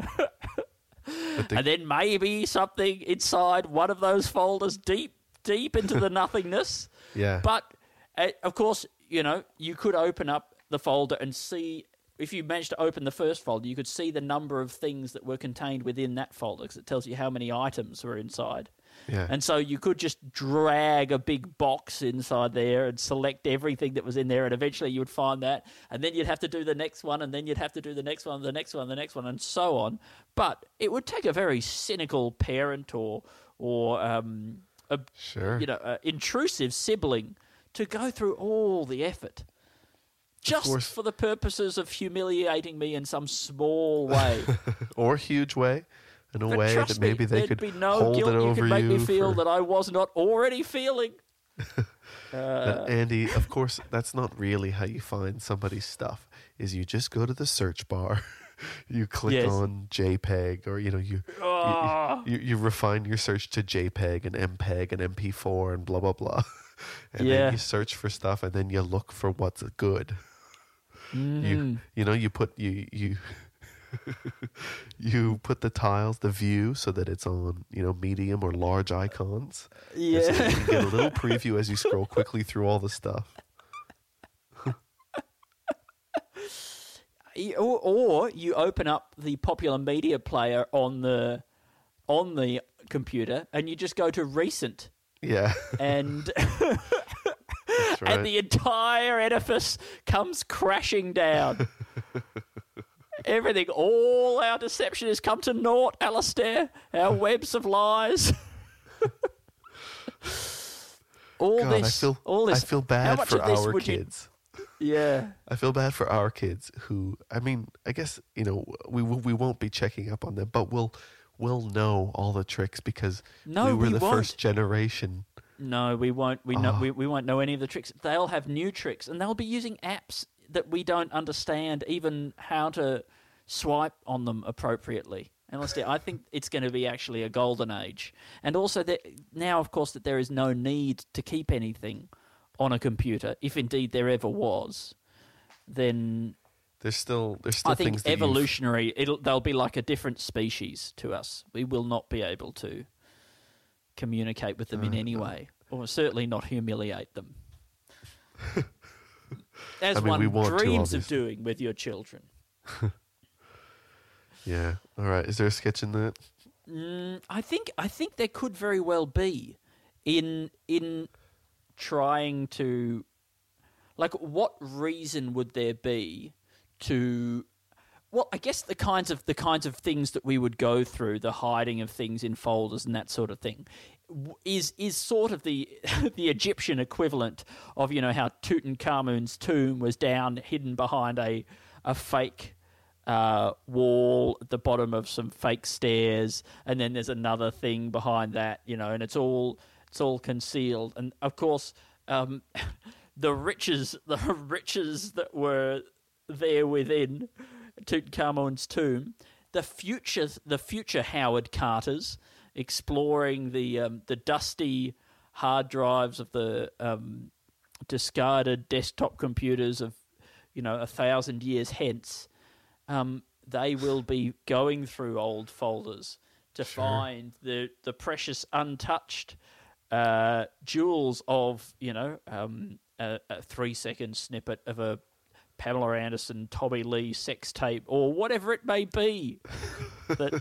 and then maybe something inside one of those folders deep, deep into the nothingness. Yeah. But, uh, of course, you know, you could open up the folder and see, if you managed to open the first folder, you could see the number of things that were contained within that folder because it tells you how many items were inside. Yeah. And so you could just drag a big box inside there and select everything that was in there, and eventually you would find that, and then you'd have to do the next one, and then you'd have to do the next one, the next one, the next one, and so on. But it would take a very cynical parent or or um, a Sure. you know a intrusive sibling to go through all the effort just course. for the purposes of humiliating me in some small way. Or huge way. In a But way trust that maybe me, they there'd could be no hold guilt it you over could make you me feel for- that I was not already feeling. But Andy, of course, that's not really how you find somebody's stuff. Is you just go to the search bar, you click Yes. on JPEG, or you know you, Ah. you, you you refine your search to JPEG and MPEG and M P four and blah blah blah, and Yeah. then you search for stuff, and then you look for what's good. Mm. You you know you put you you. you put the tiles, the view, so that it's on, you know, medium or large icons. Yeah. So that you can get a little preview as you scroll quickly through all the stuff. or, or you open up the popular media player on the on the computer and you just go to recent Yeah. and That's right. and the entire edifice comes crashing down. Everything, all our deception has come to naught, Alistair. Our webs of lies. all God, this, I feel all this. I feel how bad much for of this our would you- kids. Yeah. I feel bad for our kids who, I mean, I guess, you know, we we won't be checking up on them, but we'll we'll know all the tricks because No, we were we the won't. first generation. No, we won't. We know. Oh. We, we won't know any of the tricks. They'll have new tricks, and they'll be using apps that we don't understand even how to swipe on them appropriately. And honestly, I think it's going to be actually a golden age. And also, that now, of course, that there is no need to keep anything on a computer, if indeed there ever was. Then There's still there's still I think things that you've- evolutionary. It'll they'll be like a different species to us. We will not be able to communicate with them in any way, or certainly not humiliate them. As I mean, one we want to, dreams of obviously. doing with your children. Yeah. All right. Is there a sketch in that? Mm, I think I think there could very well be in in trying to, like, what reason would there be to, well, I guess the kinds of the kinds of things that we would go through, the hiding of things in folders and that sort of thing, w- is is sort of the the Egyptian equivalent of, you know, how Tutankhamun's tomb was down hidden behind a a fake uh, wall at the bottom of some fake stairs, and then there's another thing behind that, you know, and it's all it's all concealed. And of course, um, the riches the riches that were there within Tutankhamun's tomb, the future the future Howard Carters exploring the um, the dusty hard drives of the um, discarded desktop computers of, you know, a thousand years hence. Um, they will be going through old folders to Sure. find the the precious untouched uh, jewels of, you know, um, a, a three second snippet of a Pamela Anderson, Tommy Lee sex tape, or whatever it may be that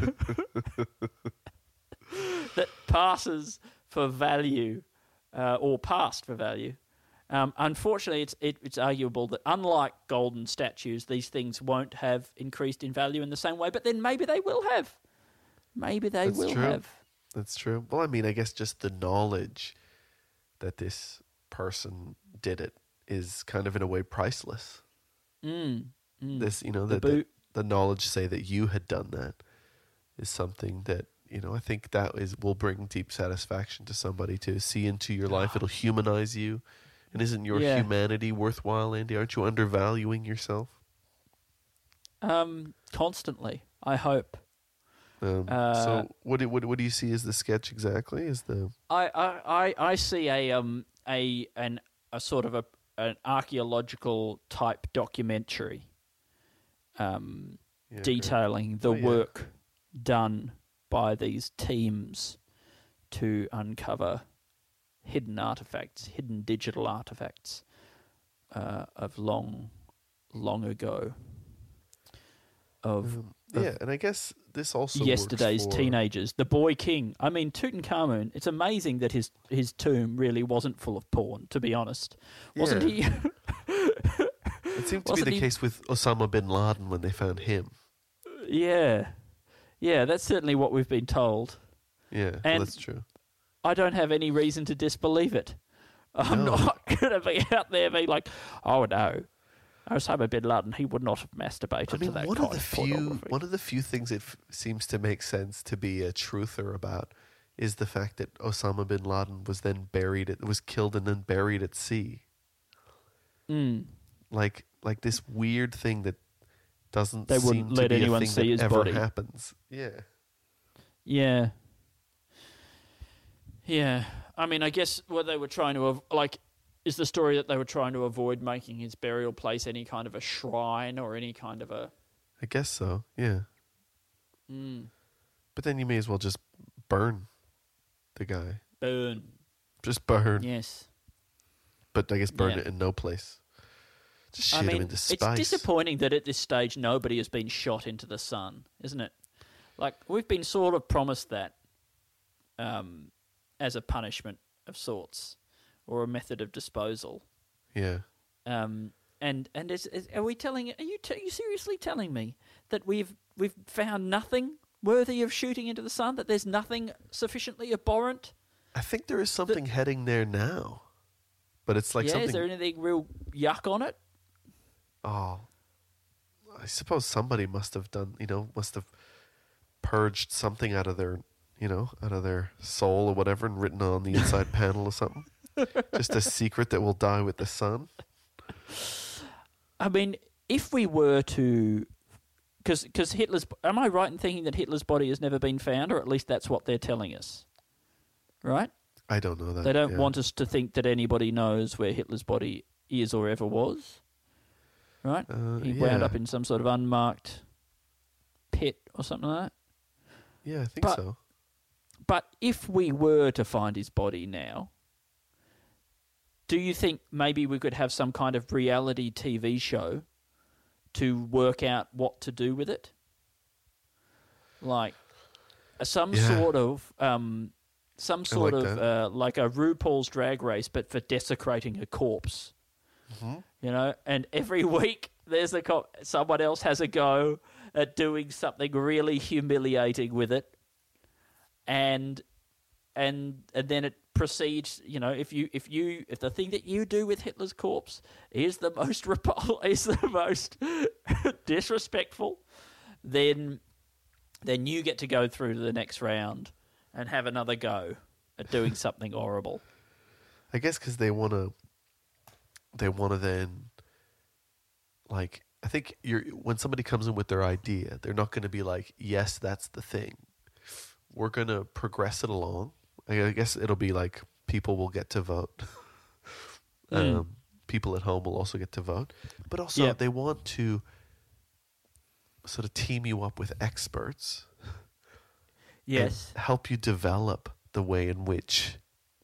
that passes for value uh, or passed for value. Um, unfortunately, it's it, it's arguable that unlike golden statues, these things won't have increased in value in the same way. But then maybe they will have. Maybe they That's will true. have. That's true. Well, I mean, I guess just the knowledge that this person did it is kind of in a way priceless. Mm, mm. This, you know, The the, the, boot- the knowledge, say, that you had done that is something that, you know, I think that is will bring deep satisfaction to somebody to see into your life. It'll humanize you. And isn't your Yeah. humanity worthwhile, Andy? Aren't you undervaluing yourself? Um, constantly, I hope. Um, Uh, so what do, what, what do you see as the sketch exactly? Is the I, I, I, I see a um a an a sort of a an archaeological type documentary. Um, Yeah, detailing the Oh, yeah. work done by these teams to uncover hidden artifacts, hidden digital artifacts uh, of long, long ago. Of, Um, of yeah, and I guess this also works yesterday's for- teenagers, the boy king. I mean, Tutankhamun. It's amazing that his his tomb really wasn't full of porn. To be honest, wasn't Yeah. he? It seemed to be wasn't the he- case with Osama bin Laden when they found him. Yeah, yeah. That's certainly what we've been told. Yeah, well, And- that's true. I don't have any reason to disbelieve it. I'm No. not going to be out there being like, oh no, Osama bin Laden, he would not have masturbated I mean, to that one kind of the of few pornography. one of the few things it f- seems to make sense to be a truther about is the fact that Osama bin Laden was then buried at was killed and then buried at sea. Mm. Like like this weird thing that doesn't They seem wouldn't to let be anyone a thing see that his ever body. happens. Yeah. Yeah. Yeah. I mean, I guess what they were trying to, av- like, is the story that they were trying to avoid making his burial place any kind of a shrine or any kind of a... I guess so. Yeah. Mm, But then you may as well just burn the guy. burn. Just burn. Yes. But I guess burn Yeah. it in no place. Just shoot I mean, him into it's space. disappointing that at this stage nobody has been shot into the sun, isn't it? Like, we've been sort of promised that um, as a punishment of sorts or a method of disposal. Yeah. Um, and and is, is, are we telling? Are you t- are you seriously telling me that we've we've found nothing worthy of shooting into the sun? That there's nothing sufficiently abhorrent? I think there is something heading there now. But it's like yeah, something is there anything real yuck on it? Oh, I suppose somebody must have done, you know, must have purged something out of their, you know, out of their soul or whatever and written on the inside panel or something. Just a secret that will die with the sun. I mean, if we were to, because Hitler's, am I right in thinking that Hitler's body has never been found, or at least that's what they're telling us, right? I don't know that. They don't yeah. want us to think that anybody knows where Hitler's body is or ever was, right? Uh, he wound yeah. up in some sort of unmarked pit or something like that. Yeah, I think But- so. But if we were to find his body now, do you think maybe we could have some kind of reality T V show to work out what to do with it? Like uh, some Yeah. sort of um, some sort like of that. uh, like a RuPaul's Drag Race, but for desecrating a corpse. Mm-hmm. You know, and every week there's a co- someone else has a go at doing something really humiliating with it. And and and then it proceeds. You know, if you if you if the thing that you do with Hitler's corpse is the most repul- is the most disrespectful, then then you get to go through to the next round and have another go at doing something horrible. I guess because they want to, they want to then, like, I think you're when somebody comes in with their idea, they're not going to be like, yes, that's the thing. We're going to progress it along. I guess it'll be like people will get to vote. Mm. um, people at home will also get to vote. But also, Yeah. they want to sort of team you up with experts. Yes. And help you develop the way in which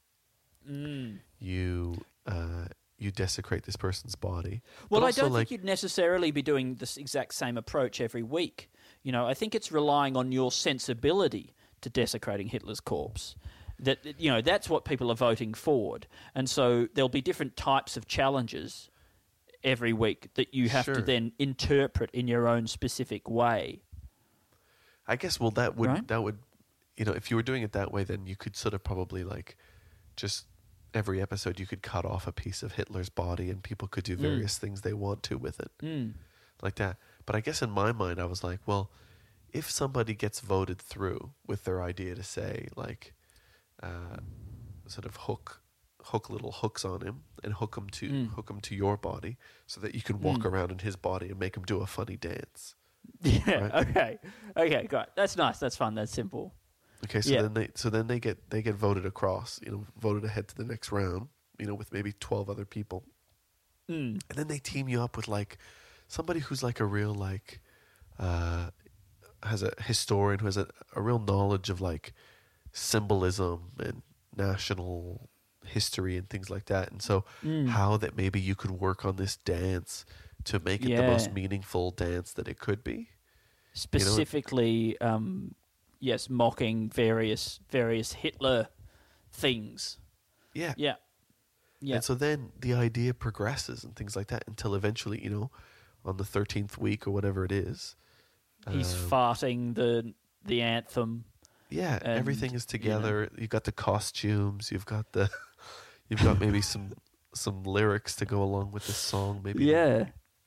Mm. you uh, you desecrate this person's body. Well, But I also, don't like, think you'd necessarily be doing this exact same approach every week. You know, I think it's relying on your sensibility to desecrating Hitler's corpse. That, you know, that's what people are voting forward. And so there'll be different types of challenges every week that you have Sure. to then interpret in your own specific way. I guess well that would Right? that would you know if you were doing it that way, then you could sort of probably like just every episode you could cut off a piece of Hitler's body and people could do various things they want to with it, Mm. like that. But I guess in my mind I was like, well, if somebody gets voted through with their idea to say like uh, sort of hook hook little hooks on him and hook him to Mm. hook him to your body so that you can walk around in his body and make him do a funny dance. Yeah, Right. okay. Okay, great. That's nice. That's fun. That's simple. Okay, so Yeah. then they so then they get they get voted across, you know, voted ahead to the next round, you know, with maybe twelve other people, Mm. and then they team you up with like somebody who's like a real like uh, has a historian who has a, a real knowledge of like symbolism and national history and things like that. And so Mm. how that maybe you could work on this dance to make it the Yeah. most meaningful dance that it could be. Specifically, um, yes, mocking various various Hitler things. Yeah. Yeah. Yeah. And so then the idea progresses and things like that until eventually, you know, on the thirteenth week or whatever it is. He's um, farting the the anthem. Yeah, and, everything is you know. together. You've got the costumes, you've got the you've got maybe some some lyrics to go along with the song, maybe. Yeah.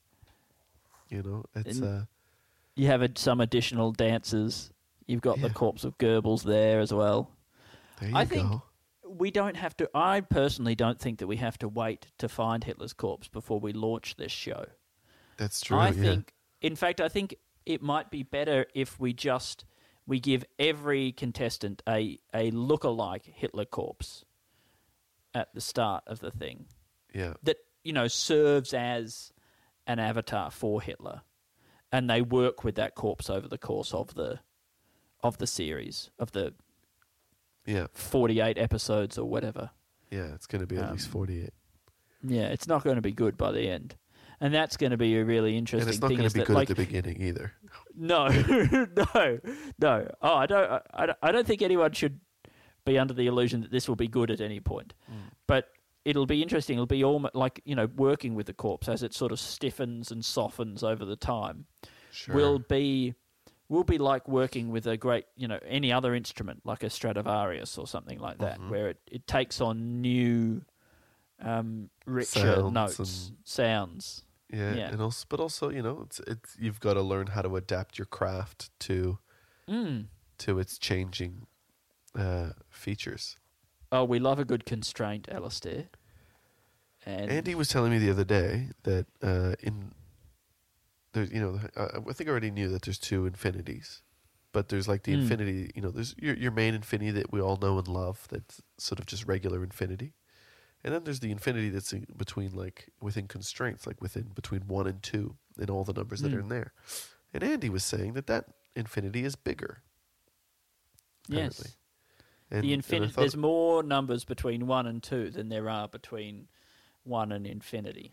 You know, it's And- uh You have a, some additional dancers. You've got the Yeah. corpse of Goebbels there as well. there you I go. think we don't have to. I personally don't think that we have to wait to find Hitler's corpse before we launch this show. That's true. I yeah. think, in fact, I think it might be better if we just we give every contestant a a lookalike Hitler corpse at the start of the thing Yeah. that you know serves as an avatar for Hitler, and they work with that corpse over the course of the of the series of the Yeah. forty-eight episodes or whatever. Yeah, it's going to be at least Um, forty-eight. Yeah, it's not going to be good by the end. And that's going to be a really interesting And it's not thing. going is to be that, good like, at the beginning either. No, no, no. Oh, I don't. I, I don't think anyone should be under the illusion that this will be good at any point. Mm. But it'll be interesting. It'll be almost like you know working with the corpse as it sort of stiffens and softens over the time. Sure. Will be will be like working with a great you know any other instrument like a Stradivarius or something like that, Mhm. where it, it takes on new, um, richer Sounds notes, and- sounds. Yeah, Yeah. and also, but also, you know, it's it's you've got to learn how to adapt your craft to Mm. to its changing uh, features. Oh, we love a good constraint, Alistair. And Andy was telling me the other day that uh, in there, you know, uh, I think I already knew that there's two infinities, but there's like the Mm. infinity, you know, there's your your main infinity that we all know and love, that's sort of just regular infinity, and then there's the infinity that's in between, like within constraints, like within between one and two, and all the numbers that Mm. are in there. And Andy was saying that that infinity is bigger. apparently. yes, And, the and I infinity. thought- There's more numbers between one and two than there are between one and infinity.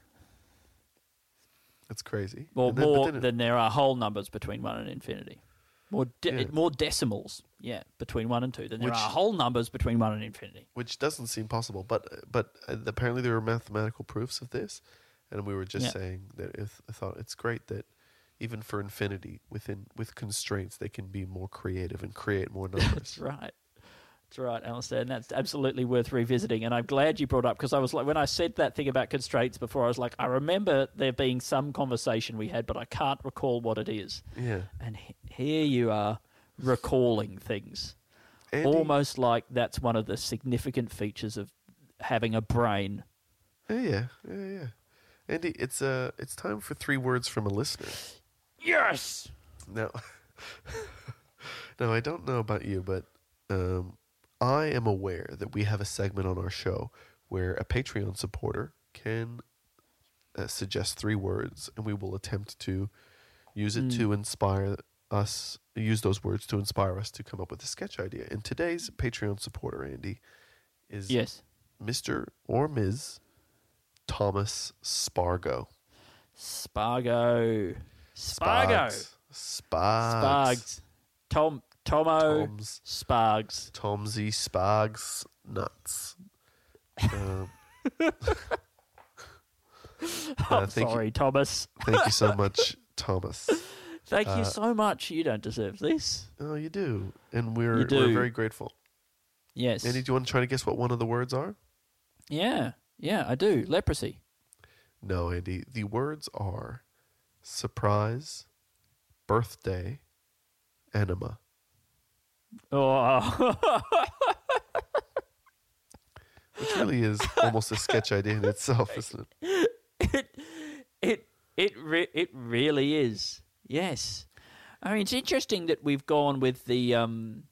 That's crazy. Or And then- but more then it- than there are whole numbers between one and infinity. More de- Yeah. more decimals, yeah, between one and two than there Which- are whole numbers between one and infinity. which doesn't seem possible, but but uh, apparently there were mathematical proofs of this, and we were just Yeah. saying that if, I thought it's great that even for infinity, within with constraints, they can be more creative and create more That's numbers. right. That's right, Alistair, and that's absolutely worth revisiting. And I'm glad you brought up because I was like, when I said that thing about constraints before, I was like, I remember there being some conversation we had, but I can't recall what it is. Yeah, And he- here you are recalling things, Andy, almost like that's one of the significant features of having a brain. Yeah, yeah, yeah, yeah. Andy, it's uh, it's time for three words from a listener. Yes. Now, now I don't know about you, but um, I am aware that we have a segment on our show where a Patreon supporter can uh, suggest three words, and we will attempt to use it Mm. to inspire us. Use those words to inspire us to come up with a sketch idea. And today's Patreon supporter, Andy, is Yes. Mister or Miz Thomas Spargo. Spargo. Spargo. Spargs. Spargs. Spargs. Tom. Tomo. Tom's. Spargs. Tomsy Spargs nuts. Um, I'm uh, thank sorry, Thomas. You, thank you so much, Thomas. Thank Uh, you so much. You don't deserve this. Oh, you do, and we're You do. we're very grateful. Yes. Andy, do you want to try to guess what one of the words are? Yeah. Yeah, I do. Leprosy. No, Andy. The words are surprise, birthday, enema. Oh. Which really is almost a sketch idea in itself, isn't it? it it it re- it really is. Yes. I mean, it's interesting that we've gone with the um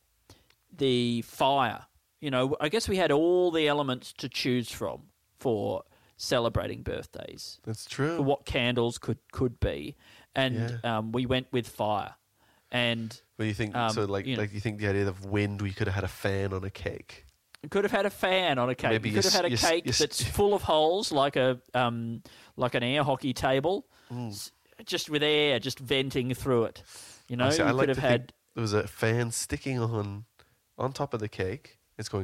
the fire. You know, I guess we had all the elements to choose from for celebrating birthdays. That's true. For what candles could, could be. And Yeah. um, we went with fire. And What do you think? um, so, like, you know, like you think the idea of wind, we could have had a fan on a cake. you could have had a fan on a cake. Maybe you you could have had a s- you s- cake you s- that's full of holes, like a um, like an air hockey table, s- just with air just venting through it. You know, I see, you I could like have to had. think there was a fan sticking on on top of the cake. It's going,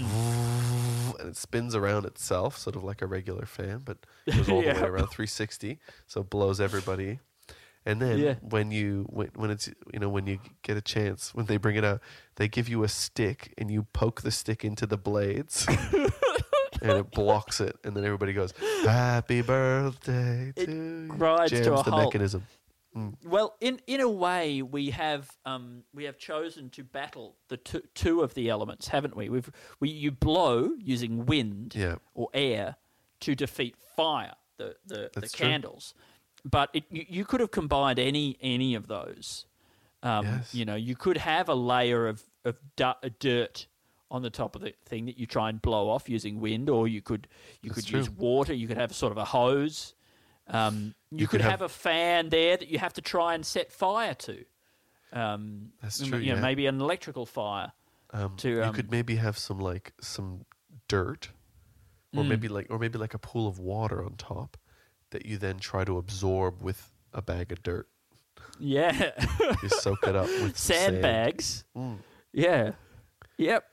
Mm. and it spins around itself, sort of like a regular fan, but it goes all the Yeah. way around three sixty, so it blows everybody. And then Yeah. when you when, when it's you know when you get a chance, when they bring it out, they give you a stick and you poke the stick into the blades. And it blocks it, and then everybody goes, "Happy birthday to It you." grinds to Jams a the halt. mechanism. Well, in in a way, we have um, we have chosen to battle the two, two of the elements, haven't we? We've we you blow using wind Yeah. or air to defeat fire, the the, the That's true. candles. But it, you, you could have combined any any of those. Um, Yes. You know, you could have a layer of of du- dirt on the top of the thing that you try and blow off using wind, or you could you That's could true. use water. You could have sort of a hose. Um, you, You could, could have, have- a fan there that you have to try and set fire to. Um, That's you true, know, yeah. maybe an electrical fire. Um, to, you um, could maybe have some like some dirt, or Mm. maybe like or maybe like a pool of water on top that you then try to absorb with a bag of dirt. Yeah, You soak it up with some sand. sandbags. Mm. Yeah, yep.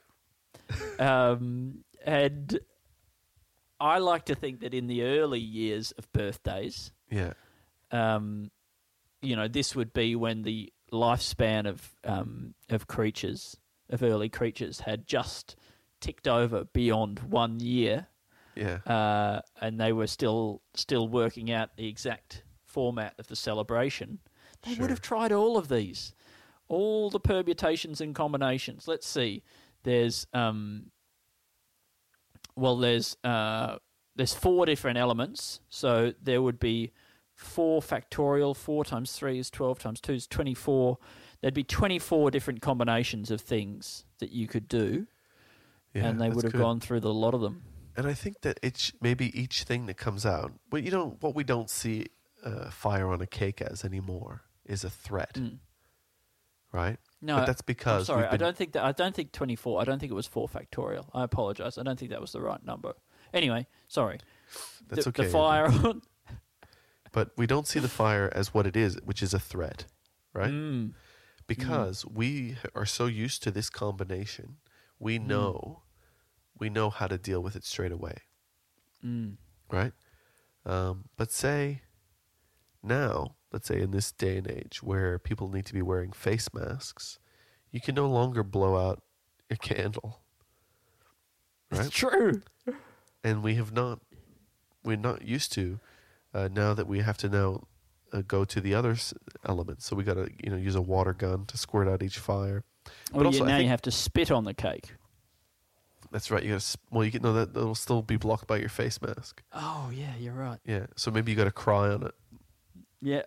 um, and I like to think that in the early years of birthdays, Yeah, um, you know, this would be when the lifespan of um, of creatures, of early creatures, had just ticked over beyond one year, yeah, uh, and they were still still working out the exact format of the celebration. They Sure. would have tried all of these, all the permutations and combinations. Let's see. There's um, well, there's uh, there's four different elements, so there would be four factorial. Four times three is twelve. Times two is twenty-four. There'd be twenty-four different combinations of things that you could do, yeah. and they that's would have good. gone through the lot of them. And I think that it's maybe each thing that comes out, but you know what we don't see uh, fire on a cake as anymore is a threat, Mm. right? No, but that's I'm because sorry. we've I been- don't think that. I don't think twenty-four. I don't think it was four factorial. I apologize. I don't think that was the right number. Anyway, sorry. That's the, okay. The fire. on- But we don't see the fire as what it is, which is a threat, right? Mm. Because we are so used to this combination, we know we know how to deal with it straight away, Mm. right? Um, but say now, let's say in this day and age where people need to be wearing face masks, you can no longer blow out a candle, It's right? true. And we have not, we're not used to uh, now that we have to now uh, go to the other s- elements. So we got to, you know, use a water gun to squirt out each fire. Well, also, you, I now you think- have to spit on the cake. That's right. You got to, well, you can know that it'll still be blocked by your face mask. Oh yeah, you're right. Yeah. So maybe you got to cry on it, Yeah.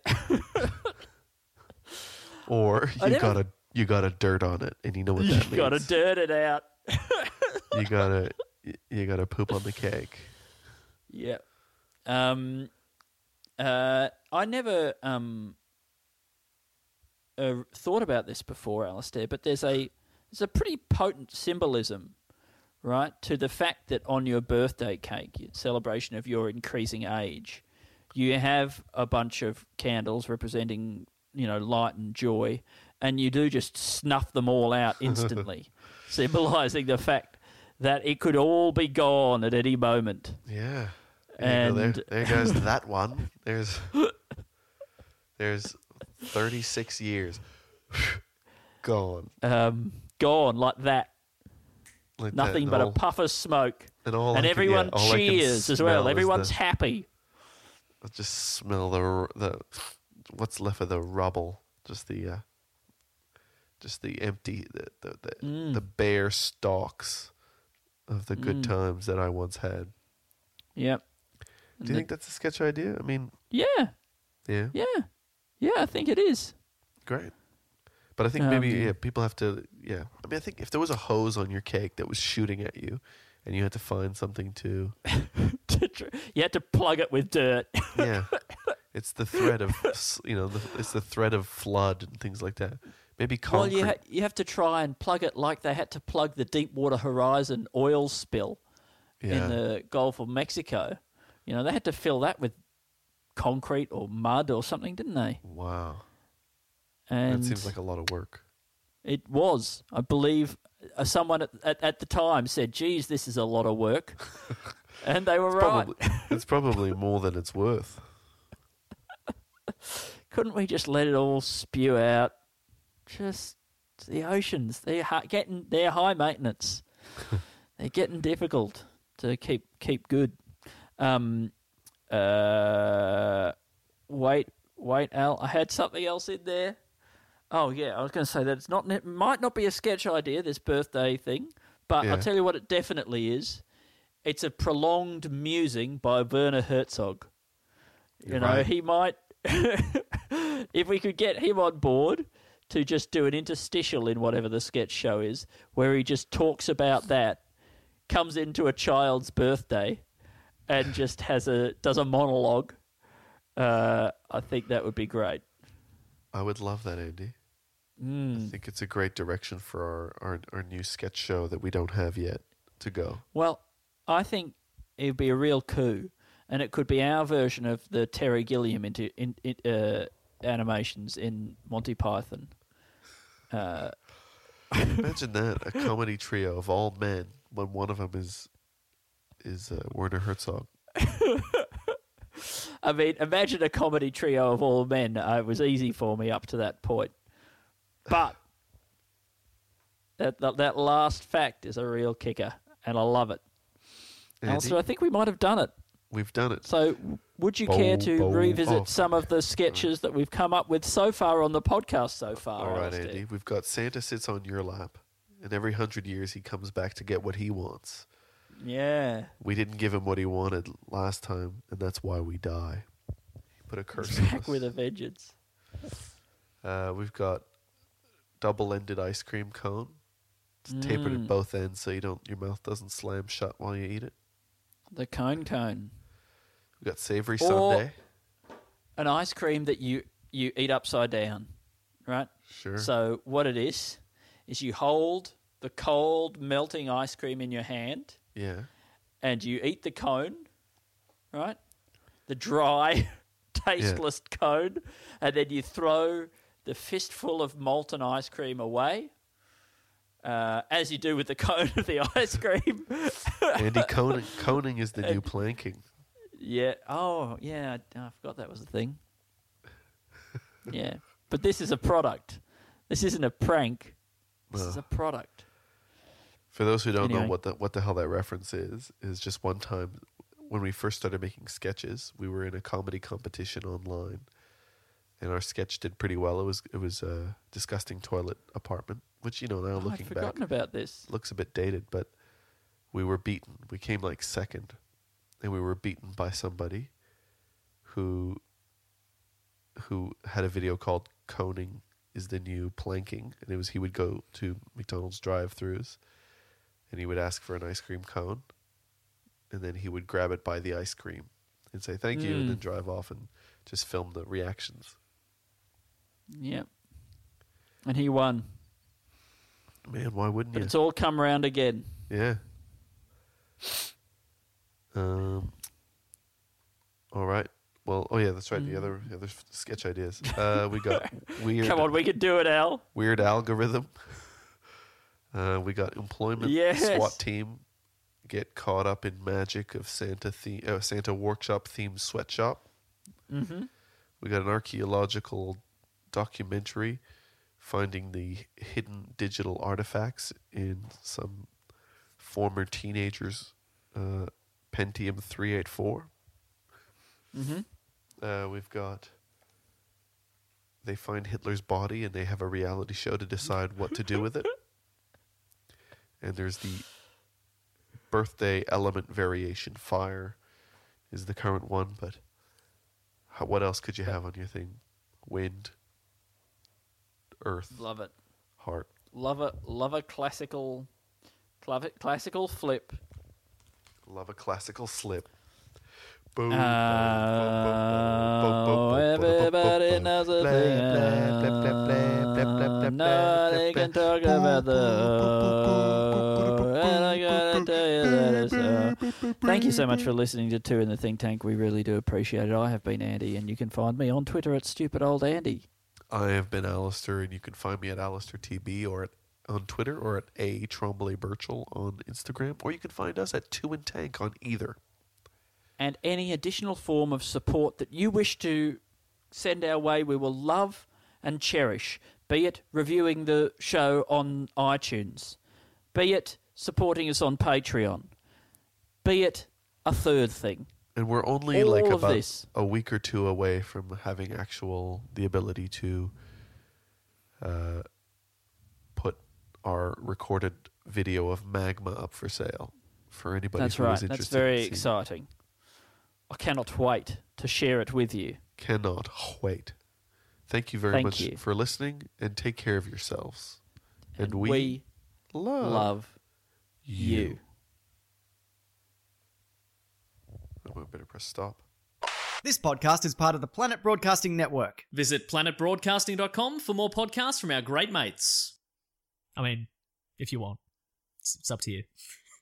or I you never- got to you got to dirt on it, and you know what that you got to means. dirt it out. You gotta you gotta poop on the cake. Yeah. Um. Uh. I never um. Uh, thought about this before, Alistair, but there's a there's a pretty potent symbolism, right, to the fact that on your birthday cake, your celebration of your increasing age, you have a bunch of candles representing, you know, light and joy, and you do just snuff them all out instantly, symbolizing the fact that it could all be gone at any moment. Yeah. There you go. And- there, there goes that one. There's there's thirty-six years gone. Um, gone like that. Like that, Nothing and but all- a puff of smoke. And, all And I can- everyone yeah, all I can cheers as smell well. is Everyone's the- happy. I just smell the r- the what's left of the rubble. Just the uh, just the empty the the the, Mm. the bare stalks of the good Mm. times that I once had. Yep. Do you think that's a sketch idea? I mean, Yeah. yeah, Yeah. Yeah, I think it is. great. But I think maybe Um, yeah, people have to yeah. I mean, I think if there was a hose on your cake that was shooting at you, and you had to find something to to tr- you had to plug it with dirt. Yeah, it's the threat of s- you know, the, it's the threat of flood and things like that. Maybe Well, concrete. you ha- you have to try and plug it like they had to plug the Deepwater Horizon oil spill yeah. in the Gulf of Mexico. You know, they had to fill that with concrete or mud or something, didn't they? Wow, And that seems like a lot of work. it was, I believe, uh, someone at, at at the time said, "Geez, this is a lot of work," and they were It's right. probably, it's probably more than it's worth. Couldn't we just let it all spew out? Just the oceans, they're ha- getting they're high maintenance. They're getting difficult to keep keep good. Um, uh, wait, wait, Al, I had something else in there. Oh yeah, I was going to say that it's not it might not be a sketch idea, this birthday thing, but Yeah. I'll tell you what it definitely is. It's a prolonged musing by Werner Herzog. You know, Right. he might if we could get him on board to just do an interstitial in whatever the sketch show is, where he just talks about that, comes into a child's birthday, and just has a does a monologue. Uh, I think that would be great. I would love that, Andy. Mm. I think it's a great direction for our, our, our new sketch show that we don't have yet to go. Well, I think it would be a real coup, and it could be our version of the Terry Gilliam into in, in, uh, animations in Monty Python. Uh, Imagine that, a comedy trio of all men when one of them is is uh, Werner Herzog. I mean, imagine a comedy trio of all men. Uh, it was easy for me up to that point. But that, that that last fact is a real kicker, and I love it. Andy, Also, I think we might have done it. we've done it. So, would you Bo- care to bo- revisit oh. some of the sketches that we've come up with so far on the podcast so far? All right, Alistair? Andy. We've got Santa sits on your lap, and every hundred years he comes back to get what he wants. Yeah. We didn't give him what he wanted last time, and that's why we die. Put a curse on Back us. with a vengeance. Uh, we've got double-ended ice cream cone. It's tapered Mm. at both ends so you don't your mouth doesn't slam shut while you eat it. The cone cone. We've got savory Or- sundae. An ice cream that you, you eat upside down, right? Sure. So what it is, is you hold the cold, melting ice cream in your hand Yeah. and you eat the cone, right? The dry, tasteless cone, and then you throw the fistful of molten ice cream away, uh, as you do with the cone of the ice cream. Andy, coning, coning is the new planking. Yeah. Oh, yeah. I, I forgot that was a thing. Yeah. But this is a product. This isn't a prank. This is No. a product. For those who don't Anyway. know what the what the hell that reference is, is just one time when we first started making sketches, we were in a comedy competition online, and our sketch did pretty well. It was it was a disgusting toilet apartment, which you know now Oh, I'd looking back forgotten about this. looks a bit dated, but we were beaten. We came like second, and we were beaten by somebody who who had a video called "Coning is the New Planking," and it was he would go to McDonald's drive-throughs, and he would ask for an ice cream cone, and then he would grab it by the ice cream and say thank you, and then Mm. drive off and just film the reactions. Yep. And he won. Man, why wouldn't But you? it's all come around again. Yeah. Um. All right. Well, oh yeah, that's right. The other the other f- sketch ideas. Uh, we got weird. Mm. Come on, we can do it, Al. Weird algorithm. Uh, we got employment Yes. SWAT team get caught up in magic of Santa the- uh, Santa workshop themed sweatshop. Mm-hmm. We got an archaeological documentary finding the hidden digital artifacts in some former teenagers' uh, Pentium three eighty-four. Mm-hmm. Uh, we've got they find Hitler's body and they have a reality show to decide what to do with it. And there's the birthday element variation. Fire is the current one, but how, what else could you have on your thing? Wind, earth, Love it. heart. Love a love a classical, clav- classical flip. Love a classical slip. Boom, Oh, everybody knows a thing. Nobody can talk about the. And I gotta tell you that it's so. Thank you so much for listening to Two in the Think Tank. We really do appreciate it. I have been Andy, and you can find me on Twitter at Stupid Old Andy. I have been Alistair, and you can find me at Alistair T B or at, on Twitter, or at A Trombley Birchall on Instagram, or you can find us at Two in Tank on either. And any additional form of support that you wish to send our way, we will love and cherish. Be it reviewing the show on iTunes, be it supporting us on Patreon, be it a third thing. And we're only All like of about this. a week or two away from having actual the ability to uh, put our recorded video of Magma up for sale for anybody That's who right. is interested. That's very in seeing. exciting. I cannot wait to share it with you. Cannot wait. Thank you very Thank much you. for listening, and take care of yourselves. And, And we, we love, Love you. Oh, I better press stop. This podcast is part of the Planet Broadcasting Network. Visit planet broadcasting dot com for more podcasts from our great mates. I mean, if you want. It's, it's up to you.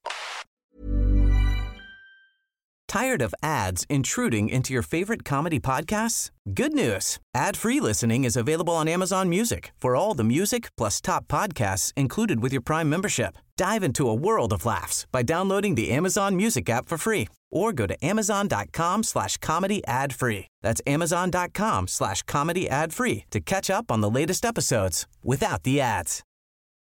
Tired of ads intruding into your favorite comedy podcasts? Good news. Ad-free listening is available on Amazon Music for all the music plus top podcasts included with your Prime membership. Dive into a world of laughs by downloading the Amazon Music app for free or go to amazon.com slash comedy ad free. That's amazon.com slash comedy ad free to catch up on the latest episodes without the ads.